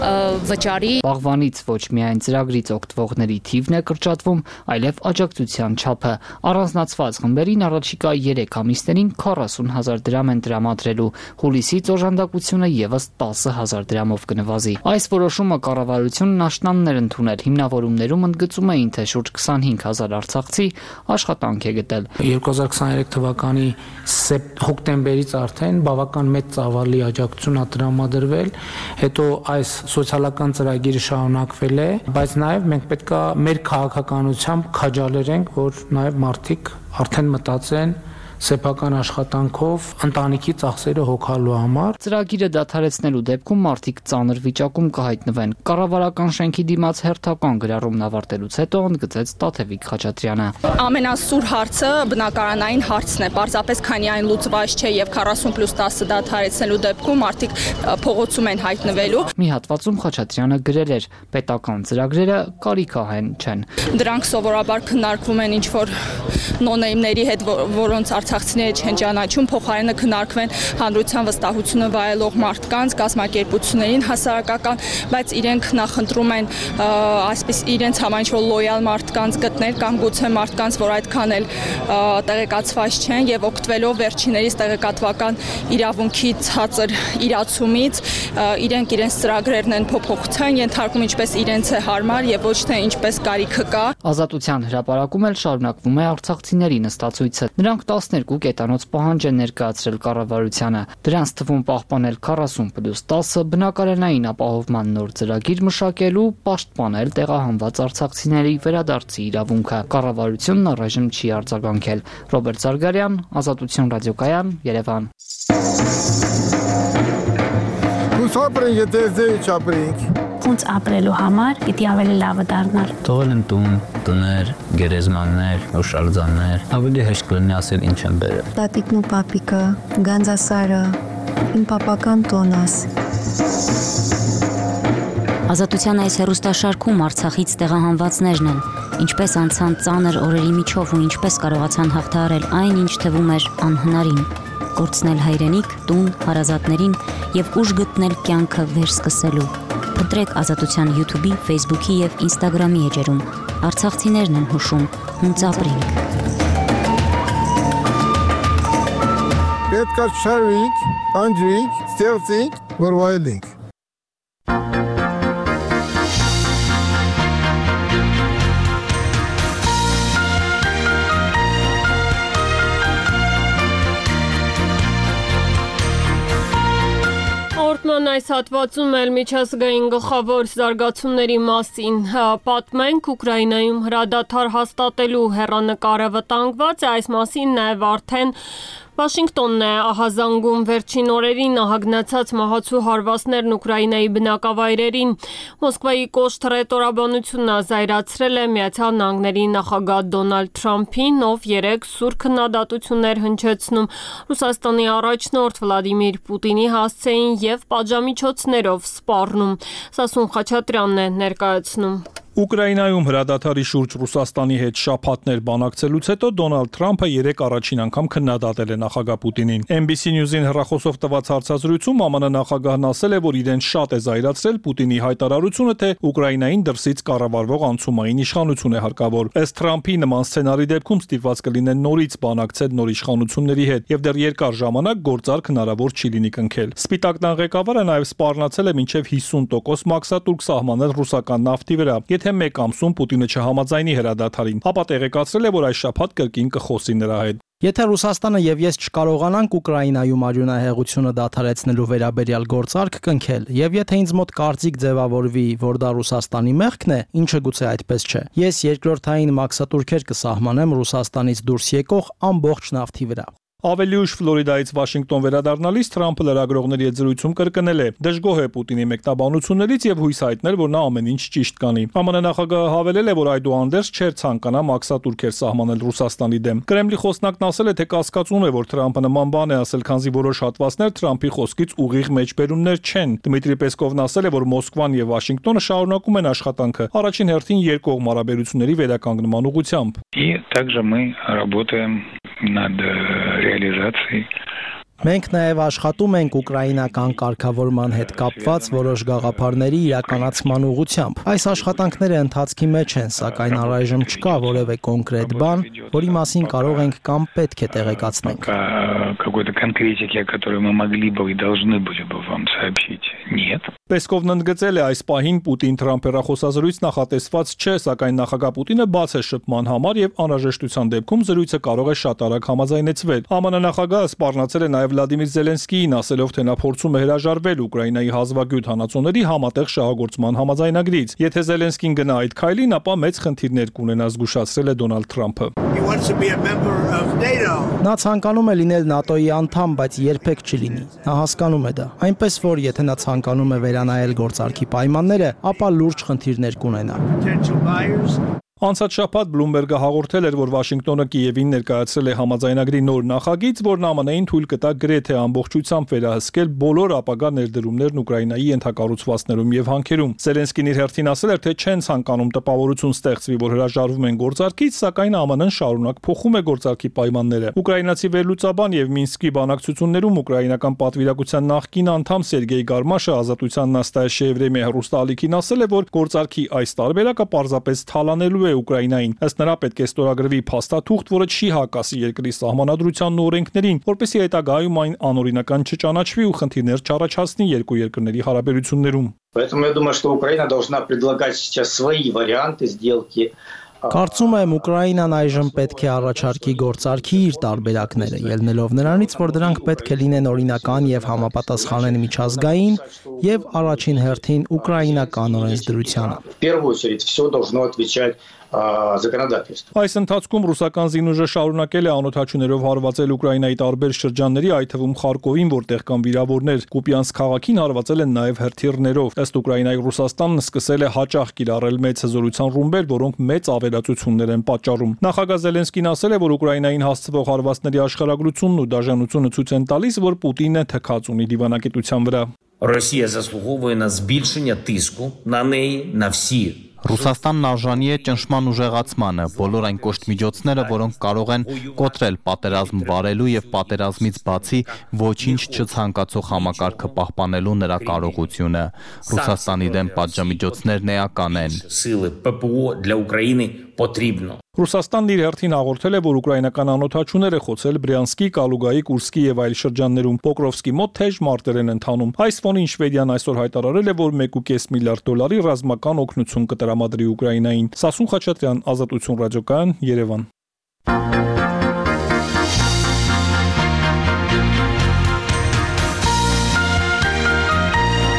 G: վճարի։
F: Վաղվանից ոչ միայն ծրագրից օգտվողների թիվն է կրճատվում, այլև աջակցության չափը։ Առանձնացված խմբերին առաջիկա 3 ամիսներին 40,000 դրամ են տրամադրելու։ Հուլիսից օժանդակությունը եւս 10,000 դրամով կնվազի։ Այս որոշումը կառավարությունն աշնաններ ընդունել, հիմնավորումներում ընդգծում էին, թե շուրջ 25,000 արցախցի աշխատանք է գտել։
P: 2023 թվականի հոկտեմբերից արդեն բավական մեծ ծավալի աջակցություն է տրամադրվել, հետո այս սոցիալական ծրագիրը շարունակվել է, բայց նաև մենք պետք է մեր քաղաքականությամբ քաջալերենք, որ նաև մարդիկ արդեն մտածեն սեփական աշխատանքով ընտանիքի ծախսերը հոգալու համար։
F: Ծրագիրը դադարեցնելու դեպքում մարդիկ ծանր վիճակում կհայտնվեն։ Կառավարական շենքի դիմաց հերթական գրառումն ավարտելուց հետո ընդգծեց Տաթևիկ Խաչատրյանը։
W: Ամենասուր հարցը բնակարանային հարցն է, պարզապես քանի այն լուծված չէ եւ 40+10-ը դադարեցնելու դեպքում մարդիկ փողոցում են հայտնվելու։
F: Մի հատվածում Խաչատրյանը գրել էր. պետական ծրագրերը կարիքահեն չեն։
W: Դրանք սովորաբար քննարկվում են ինչ-որ նոնեյմների հետ, որոնց արցախցիները չեն ճանաչում, փոխարենը քննարկվեն հանրության վստահությունը վայելող մարդկանց, կազմակերպություններին հասարակական, բայց իրենք նախընտրում են այսպես իրենց համար ինչ-որ լոյալ մարդկանց գտնել կամ գուցե մարդկանց, որ այդքան էլ տեղեկացված չեն եւ օգտվելով վերջիներիս տեղեկատվական իրավունքի ցածր իրացումից, իրենք իրենց ծրագրերն են փոփոխության ենթարկում ինչպես իրենց է հարմար եւ ոչ թե ինչպես կարիքը կա։
F: Ազատության հրապարակում էլ շարունակվում է արցախցիների նստածույցը։ Նրանք 12 կետանոց պահանջ են ներկայացրել կառավարությանը։ Դրանց թվում պահպանել 40+10-ը, բնակարանային ապահովման նոր ծրագիր մշակելու, պաշտպանել տեղահանված արցախցիների վերադարձի իրավունքը։ Կառավարությունն առայժմ չի արձագանքել։ Ռոբերտ Զարգարյան, Ազատություն ռադիոկայան, Երևան։
J: Ապրենք, եթե ձեզ չապրենք։
X: Ոնց ապրելու համար պիտի ավելի լավը դառնալ։
Y: Թողել են տուն, տներ, գերեզմաններ, հուշարձաններ, ավելի հեշտ կլինի ասել ինչ են բերել։
X: Տատիկն ու պապիկը, Գանձասարը, իմ պապական տոնս։
Z: Ազատության այս հեռուստաշարքում Արցախից տեղահանվածներն են, ինչպես անցան ծանր օրերի միջով ու ինչպես կարողացան հաղթահարել այն, ինչ թվում էր անհնարին։ Կորցնել հայրենիք, տուն, հարազատներին եւ ուժ գտնել կյանքը վերսկսելու։ Փնտրեք Ազատության YouTube-ի, Facebook-ի եւ Instagram-ի էջերում։ Արցախցիներն են հուշում, հունց ապրենք։
J: Պետք է շարվենք, անջրենք, ստեղծենք, որ վայելենք։
A: Հաղորդման այս հատվածում էլ միջազգային գլխավոր զարգացումների մասին պատմենք։ Ուկրաինայում հրադադար հաստատելու հեռանկարը վտանգված է, այս մասին նաև արդեն Վաշինգտոնն է ահազանգում վերջին օրերին ահագնացած մահացու հարվածներն Ուկրաինայի բնակավայրերին։ Մոսկվայի կոշտ ռետորաբանությունն զայրացրել է Միացյալ Նահանգների նախագահ Դոնալդ Թրամփին, ով երեկ սուր քննադատություններ հնչեցնում Ռուսաստանի առաջնորդ Վլադիմիր Պուտինի հասցեին եւ պատժամիջոցներով սպառնում։ Սասուն Խաչատրյանն է ներկայացնում։
H: Ուկրաինայում հրադադարի շուրջ Ռուսաստանի հետ շաբաթներ բանակցելուց հետո Դոնալդ Թրամփը երեկ առաջին անգամ քննադատել է նախագահ Պուտինին։ NBC News-ին հեռախոսով տված հարցազրույցում ԱՄՆ նախագահն ասել է, որ իրեն շատ է զայրացրել Պուտինի հայտարարությունը, թե Ուկրաինային դրսից կառավարվող անցումային իշխանություն է հարկավոր։ Ըստ Թրամփի, նման սցենարի դեպքում ստիպված կլինեն նորից բանակցել նոր իշխանությունների հետ, եւ դեռ երկար ժամանակ գործարք հնարավոր չի լինի կնքել։ Սպիտակ տան ղեկավարը նաեւ սպառնացել է մինչեւ 50% մաքսատուրք սահմանել ռուսական նավթի վրա։ Եթե մեկ ամսում Պուտինը չհամաձայնի հրադադարին, ապա տեղեկացրել է, որ այս շաբաթ կրկին կխոսի նրա հետ։
M: Եթե Ռուսաստանը եւ ես չկարողանանք Ուկրաինայում արյունահեղությունը դադարեցնելու վերաբերյալ գործարք կնքել, եւ եթե ինձ մոտ կարծիք ձևավորվի, որ դա Ռուսաստանի մեղքն է, ինչը գուցե այդպես չէ, ես երկրորդային մաքսատուրքեր կսահմանեմ Ռուսաստանից դուրս եկող ամբողջ նավթի վրա։
H: Ավելի ուշ Ֆլորիդայից Վաշինգտոն վերադառնալիս Թրամփը լրագրողների հետ զրույցում կրկնել է. դժգոհ է Պուտինի մեկնաբանություններից եւ հույս հայտնել, որ նա ամեն ինչ ճիշտ կանի։ ԱՄՆ նախագահը հավելել է, որ այդուհանդերձ չէր ցանկանա մաքսատուրքեր սահմանել Ռուսաստանի դեմ։ Կրեմլի խոսնակն ասել է, թե կասկածում է, որ Թրամփը նման բան է ասել, քանզի որոշ հատվածներ Թրամփի խոսքից ուղիղ մեջբերումներ չեն։ Դմիտրի Պեսկովն ասել է, որ Մոսկվան եւ Վաշինգտոնը շարունակում են աշխատանքը առաջին հերթին երկկողմ հարաբերությունների վերականգնման ուղղությամբ։
L: И также мы работаем над реализацией.
M: Մենք նաև աշխատում ենք ուկրաինական կարգավորման հետ կապված որոշ գաղափարների իրականացման ուղղությամբ։ Այս աշխատանքները ընթացքի մեջ են, սակայն առայժմ չկա որևէ կոնկրետ բան, որի մասին կարող ենք կամ պետք է տեղեկացնենք։
L: Какой-то конкретики, о которой мы могли бы и должны были бы вам сообщить, нет.
H: Պեսկովն ընդգծել է, այս պահին Պուտին-Թրամփ հեռախոսազրույց նախատեսված չէ, սակայն նախագահ Պուտինը բաց է շփման համար եւ անհրաժեշտության դեպքում զրույցը կարող է շատ արագ համաձայնեցվել։ ԱՄՆ նախագահը սպառնացել է նաեւ Վլադիմիր Զելենսկիին, ասելով, թե նա փորձում է հրաժարվել Ուկրաինայի հազվագյուտ հանածոների համատեղ շահագործման համաձայնագրից։ Եթե Զելենսկին գնա այդ քայլին, ապա մեծ խնդիրներ կունենա, զգուշացրել է Դոնալդ Թրամփը։
M: Նա ցանկանում է լինել ՆԱՏՕ-ի անդամ, բայց երբեք չլինի։ Նա հասկանում է դա։ Այնպես որ եթե նա ցանկանում է վերանայել գործարքի պայմանները, ապա լուրջ խնդիրներ կունենա։
H: Անցած շաբաթ Բլումբերգը հաղորդել էր, որ Վաշինգտոնը Կիևին ներկայացրել է համաձայնագրի նոր նախագիծ, որն ԱՄՆ-ին թույլ կտա գրեթե ամբողջությամբ վերահսկել բոլոր ապագա ներդրումներն Ուկրաինայի ենթակառուցվածքներում եւ հանքերում։ Զելենսկին իր հերթին ասել էր, թե չեն ցանկանում տպավորություն ստեղծվի, որ հրաժարվում են գործարքից, սակայն ԱՄՆ-ն շարունակ փոխում է գործարքի պայմանները։ Ուկրաինացի վերլուծաբան եւ Մինսկի բանակցություններում ուկրաինական պատվիրակության նախկին անդամ Սերգեյ Գարմաշը Ազատության նաստայաշ Եվրեմի հեռուստաալիքին ասել է, որ գործարքի այս տարբերակը պարզապես թալանելու է Ուկրաինային։ Ըստ նրա պետք է ստորագրվի փաստաթուղթ, որը չի հակասի երկրի սահմանադրությանն ու օրենքներին, որպեսզի հետագայում այն անօրինական չճանաչվի ու խնդիրներ չառաջացնի երկու երկրների հարաբերություններում։
N: Поэтому я думаю, что Украина должна предлагать сейчас свои варианты сделки.
M: Կարծում եմ Ուկրաինան այժմ պետք է առաջարկի գործարքի իր տարբերակները, ելնելով նրանից, որ դրանք պետք է լինեն օրինական եւ համապատասխանեն միջազգային եւ առաջին հերթին ուկրաինական օրենսդրությանը։
N: В первую очередь все должно отвечать законодательству.
H: Այս ընթացքում ռուսական զինուժը շարունակել է անօթաչուներով հարվածել Ուկրաինայի տարբեր շրջանների, այդ թվում Խարկովին, որտեղ կան վիրավորներ։ Կուպյանսկ քաղաքին հարվածել են նաև հրթիռներով։ Ըստ Ուկրաինայի Ռուսաստանն սկսել է հաճախ կիրառել մեծ հզորության ռումբեր, որոնք մեծ ավերածություններ են պատճառում։ Նախագահ Զելենսկին ասել է, որ Ուկրաինային հասցվող հարվածների աշխարհագրությունն ու դաժանությունը ցույց են տալիս, որ Պուտինը թքած ունի դիվանագիտության вրա.
O: Росія заслуговує на збільшення тиску на неї, на всі.
I: Ռուսաստանն արժանի է ճնշման ուժեղացմանը, բոլոր այն կոշտ միջոցները, որոնք կարող են կոտրել պատերազմ վարելու եւ պատերազմից բացի ոչինչ չցանկացող համակարգը պահպանելու նրա կարողությունը։ Ռուսաստանի դեմ պատժամիջոցներն էական են։
O: Сили ППО для України потрібно.
H: Ռուսաստանն իր հերթին հաղորդել է, որ ուկրաինական անօթաչուներ է խոցել Բրյանսկի, Կալուգայի, Կուրսկի եւ այլ շրջաններում։ Պոկրովսկի մոտ թեժ մարտեր են ընթանում։ Այս ֆոնին Շվեդիան այսօր հայտարարել է, որ 1.5 միլիարդ դոլարի ռազմական օգնություն կտրամադրի Ուկրաինային։ Սասուն Խաչատրյան, Ազատություն ռադիոկայան, Երևան։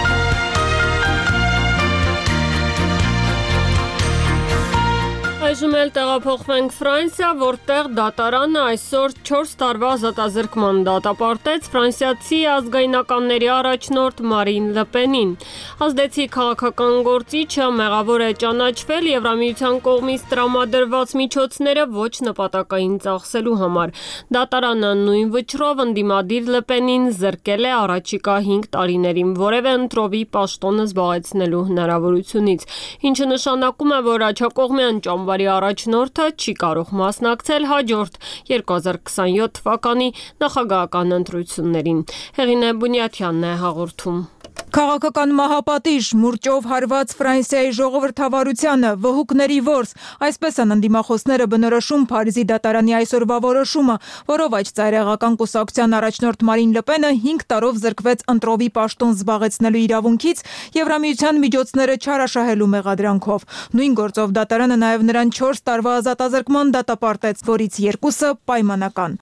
A: Այժմ էլ տեղափոխվենք Ֆրանսիա, որտեղ դատարանը այսօր 4 տարվա ազատազրկման դատապարտեց ֆրանսիացի ազգայնականների առաջնորդ Մարին Լը Պենին։ Ազդեցիկ քաղաքական գործիչը մեղավոր է ճանաչվել Եվրամիության կողմից տրամադրված միջոցները ոչ նպատակային ծախսելու համար։ Դատարանը նույն վճռով ընդդիմադիր Լը Պենին զրկել է առաջիկա 5 տարիներին որևէ ընտրովի պաշտոնը զբաղեցնելու հնարավորությունից, ինչը նշանակում է, որ աջակողմյան ճամբարի առաջնորդը չի կարող մասնակցել հաջորդ 2027 թվականի նախագահական ընտրություններին։ Հեղինե Բունյաթյանն է հաղորդում։
B: Քաղաքական մահապատիժ, մուրճով հարված Ֆրանսիայի ժողովրդավարությանը, վհուկների որս, այսպես են ընդդիմախոսները բնորոշում Փարիզի դատարանի այսօրվա որոշումը, որով այդ ծայրահեղական կուսակցության առաջնորդ Մարին Լը Պենը 5 տարով զրկվեց ընտրովի պաշտոն զբաղեցնելու իրավունքից Եվրամիության միջոցները չարաշահելու մեղադրանքով։ Նույն գործով դատարանը նաև նրան 4 տարվա ազատազրկման դատապարտեց, որից 2-ը պայմանական։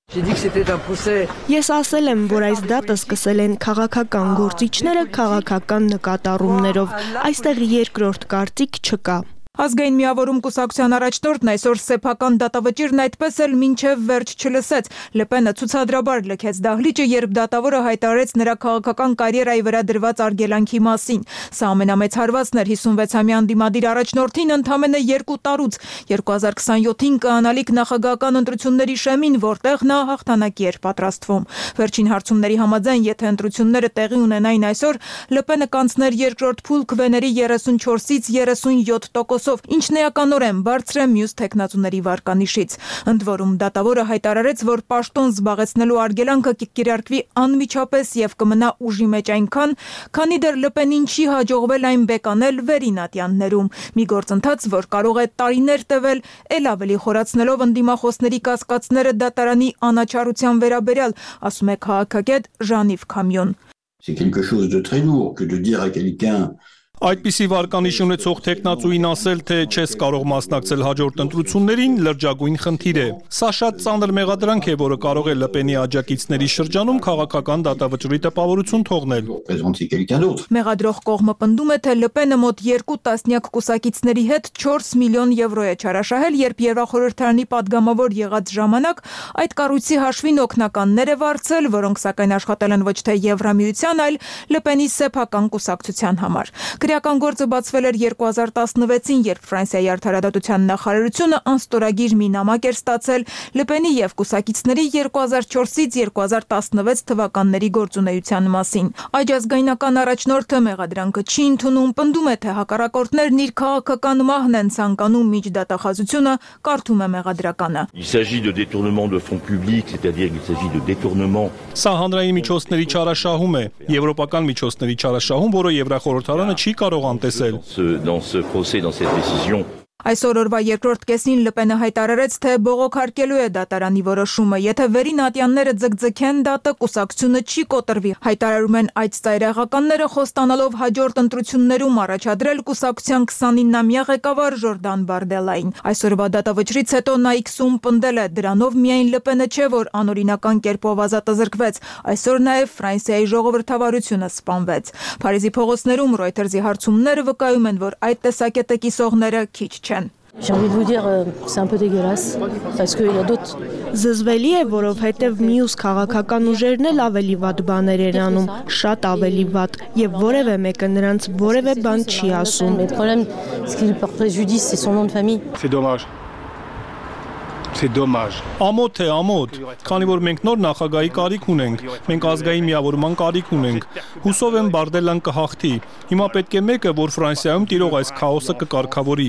Q: Ես ասել եմ, որ այս դատը սկսել են քաղաքական գործիչները քաղաքական նկատառումներով, այստեղ երկրորդ կարծիք չկա։
B: Ազգային միավորում կուսակցության առաջնորդն այսօր սեփական դատավճիրն այդպես էլ մինչև վերջ չլսեց։ Լը Պենը ցուցադրաբար լքեց դահլիճը, երբ դատավորը հայտարարեց նրա քաղաքական կարիերայի վրա դրված արգելանքի մասին։ Սա ամենամեծ հարվածն էր 56-ամյա ընդդիմադիր առաջնորդին ընդամենը 2 տարուց 2027-ին կանալիք նախագահական ընտրությունների շեմին, որտեղ նա հաղթանակի էր պատրաստվում։ Վերջին հարցումների համաձայն, եթե ընտրությունները տեղի ունենային այսօր, Լը Պենը կանցներ երկրորդ փուլ քվեների 34-ից 37%, ինչն էականորեն բարձր է մյուս թեկնածուների վարկանիշից։ Ընդ որում դատավորը հայտարարեց, որ պաշտոն զբաղեցնելու արգելանքը կկիրարկվի անմիջապես եւ կմնա ուժի մեջ այնքան, քանի դեռ Լը Պենին չի հաջողվել այն բեկանել վերին ատյաններում։ Մի գործընթաց, որ կարող է տարիներ տևել, ել ավելի խորացնելով ընդդիմախոսների կասկածները դատարանի անաչառության վերաբերյալ, ասում է քաղաքագետ Ժան-Իվ Քամյոն։
R: C'est quelque chose de très lourd que de dire à quelqu'un
H: Այդպիսի վարկանիշ ունեցող տեխնացուին ասել, թե չես կարող մասնակցել հաջորդ ընտրություններին, լրջագույն խնդիր է։ Սա շատ ծանր մեղադրանք է, որը կարող է Լը Պենի աջակիցների շրջանում քաղաքական դատավճռի տպավորություն թողնել։
B: Մեղադրող կողմը պնդում է, թե Լը Պենը մոտ 2 տասնյակ կուսակիցների հետ 4 միլիոն եվրո է չարաշահել, երբ Եվրախորհրդարանի падգամավոր եղած ժամանակ այդ կառույցի հաշվին օգնականներ է վարձել, որոնք սակայն աշխատել են ոչ թե Եվրամիության, այլ Լը Պենի սեփական կուսակցության համար։ Քրեական գործը բացվել էր 2016-ին, երբ Ֆրանսիայի արդարադատության նախարարությունը անստորագիր մի նամակ էր ստացել Լը Պենի եւ կուսակիցների 2004-ից 2016 թվականների գործունեության մասին։ Այդ ազգայնական առաջնորդը մեղադրանքը չի ընդունում, պնդում է, թե հակառակորդներն իր քաղաքական մահն են ցանկանում միջդատախազությունը, կարդում է մեղադրականը։
S: Il s'agit de détournement de fonds publics, c'est-à-dire qu'il s'agit de détournement.
H: Սա հանրային միջոցների չարաշահում է, եվրոպական միջոցների չարաշահում, որը Եվրախորհրդարանը չի կարող անտեսել։
S: Dans ce procès, dans cette décision.
B: Այսօր օրվա երկրորդ կեսին Լը Պենը հայտարարեց, թե բողոքարկելու է դատարանի որոշումը, եթե վերին ատյանները ձգձգեն դատը, կուսակցությունը չի կոտրվի։ Հայտարարում են այդ ծայրահեղականները, խոստանալով հաջորդ ընտրություններում առաջադրել կուսակցության 29-ամյա ղեկավար Ժորդան Բարդելային։ Այսօրվա դատավճռից հետո Nike-ում պնդել է, դրանով միայն Լը Պենը չէ, որ անօրինական կերպով ազատազրկվեց, այսօր նաև Ֆրանսիայի ժողովրդավարությունը սպանվեց։ Փարիզի փողոցներում Reuters-ի հարցումները վկայում են, որ այդ տեսակետը կիսողները քիչ չեն։
T: J'ai envie de vous dire, c'est un peu dégueulasse, parce qu'il y a d'autres...
Q: Զզվելի է, որովհետև մյուս քաղաքական ուժերն էլ ավելի վատ բաներ են անում, շատ ավելի վատ, եւ որևէ մեկը նրանց որևէ բան չի ասում։
T: Le problème, ce qui lui porte préjudice, c'est son nom de famille.
S: C'est dommage. C'est dommage.
H: Ամոթ է, ամոթ, քանի որ մենք նոր նախագահի կարիք ունենք, մենք ազգային միավորման կարիք ունենք։ Հուսով եմ Բարդելան կհաղթի։ Հիմա պետք է մեկը, որ Ֆրանսիայում տիրող այս քաոսը կկարգավորի։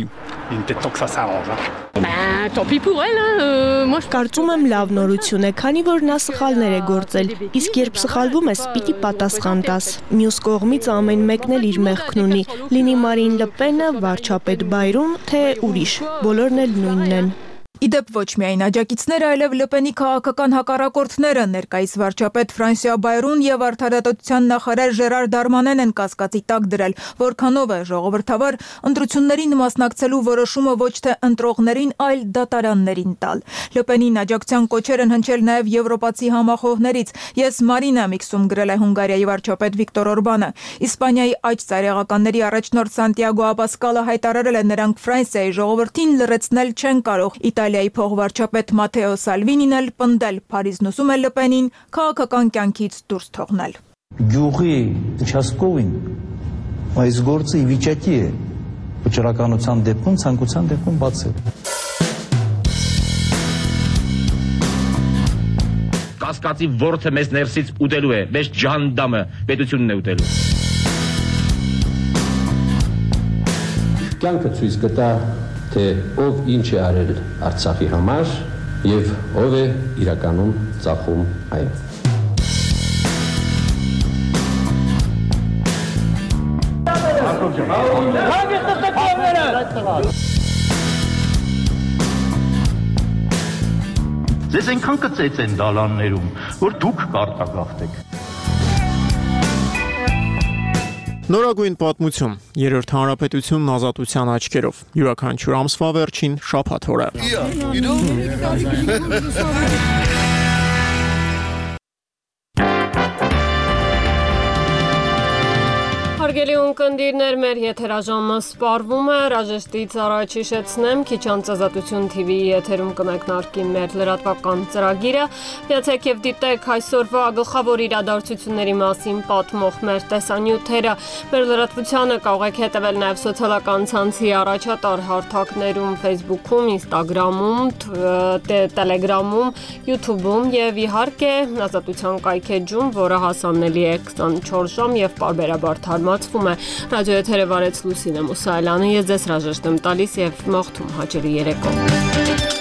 Q: Կարծում եմ լավ նորություն է, քանի որ նա սխալներ է գործել, իսկ երբ սխալվում ես, պիտի պատասխան տաս։ Մյուս կողմից ամեն մեկն էլ իր մեղքն ունի, լինի Մարին Լը Պենը, վարչապետ Բայրուն, թե ուրիշ, բոլորն էլ նույնն են։
B: Իդեպ ոչ միայն աջակիցները, այլև Լպենի քաղաքական հակառակորդները ներկայիս վարչապետ Ֆրանսուଆ Բայրուն եւ արդարադատության նախարար Ժերար Դարմանեն են կասկածի տակ դրել, որքանով է ժողովրդավար ընտրություններին մասնակցելու որոշումը ոչ թե ընտրողներին, այլ դատարաններին տալ։ Լպենին աջակցության կոչեր են հնչել նաեւ եվրոպացի համախոհներից։ Ես Մարին եմ իքսում գրել է Հունգարիայի վարչապետ Վիկտոր Օրբանը։ Իսպանիայի աջ ծայրեղականների առաջնորդ Սանտիագո Աբասկալը հայտարարել է, նրանք Ֆրանսիայի ժողովրդին լրացնել չեն կարող։ Իտալիայի փոխվարչապետ Մաթեո Սալվինին էլ պնդել, Փարիզն ուզում է Լպենին քաղաքական կյանքից դուրս թողնել։
C: Գյուղի участковին այս գործը ի վիճակի է վճռականության դեպքում, ցանկության դեպքում բացել։
O: Կասկածի ворթը մեզ ներսից ուտելու է, մեզ ջանդամը պետությունն է ուտելու։
D: Կյանքը ցույց կտա, թե ով ինչ է արել Արցախի համար եւ ով է իրականում ծախում այն։
C: Ձեզ այնքան կծեց են դալաններում, որ դուք կարտագաղթեք։
E: Նորագույն պատմություն, երրորդ հանրապետությունն ազատության աչքերով, յուրաքանչյուր ամսվա վերջին շաբաթ օրը։
A: Հարգելի ունկնդիրներ, մեր եթերաժամը սպառվում է, հրաժեշտից առաջ հիշեցնեմ, քիչ անց Ազատություն TV-ի եթերում կմեկնարկի մեր լրատվական ծրագիրը, միացեք եւ դիտեք այսօրվա գլխավոր իրադարձությունների մասին պատմող մեր տեսանյութերը, մեր լրատվությանը կարող եք հետևել նաեւ սոցիալական ցանցի առաջատար հարթակներում, Facebook-ում, Instagram-ում, Telegram-ում, YouTube-ում եւ իհարկե Ազատության կայքեջում, որը հասանելի է 24 ժամ եւ պարբերաբար թարմացվում է։ Ռադիոեթերը վարեց Լուսինե Մուսայելյանը, ես ձեզ հրաժեշտ եմ տալիս եւ մաղթում հաճելի երեկո։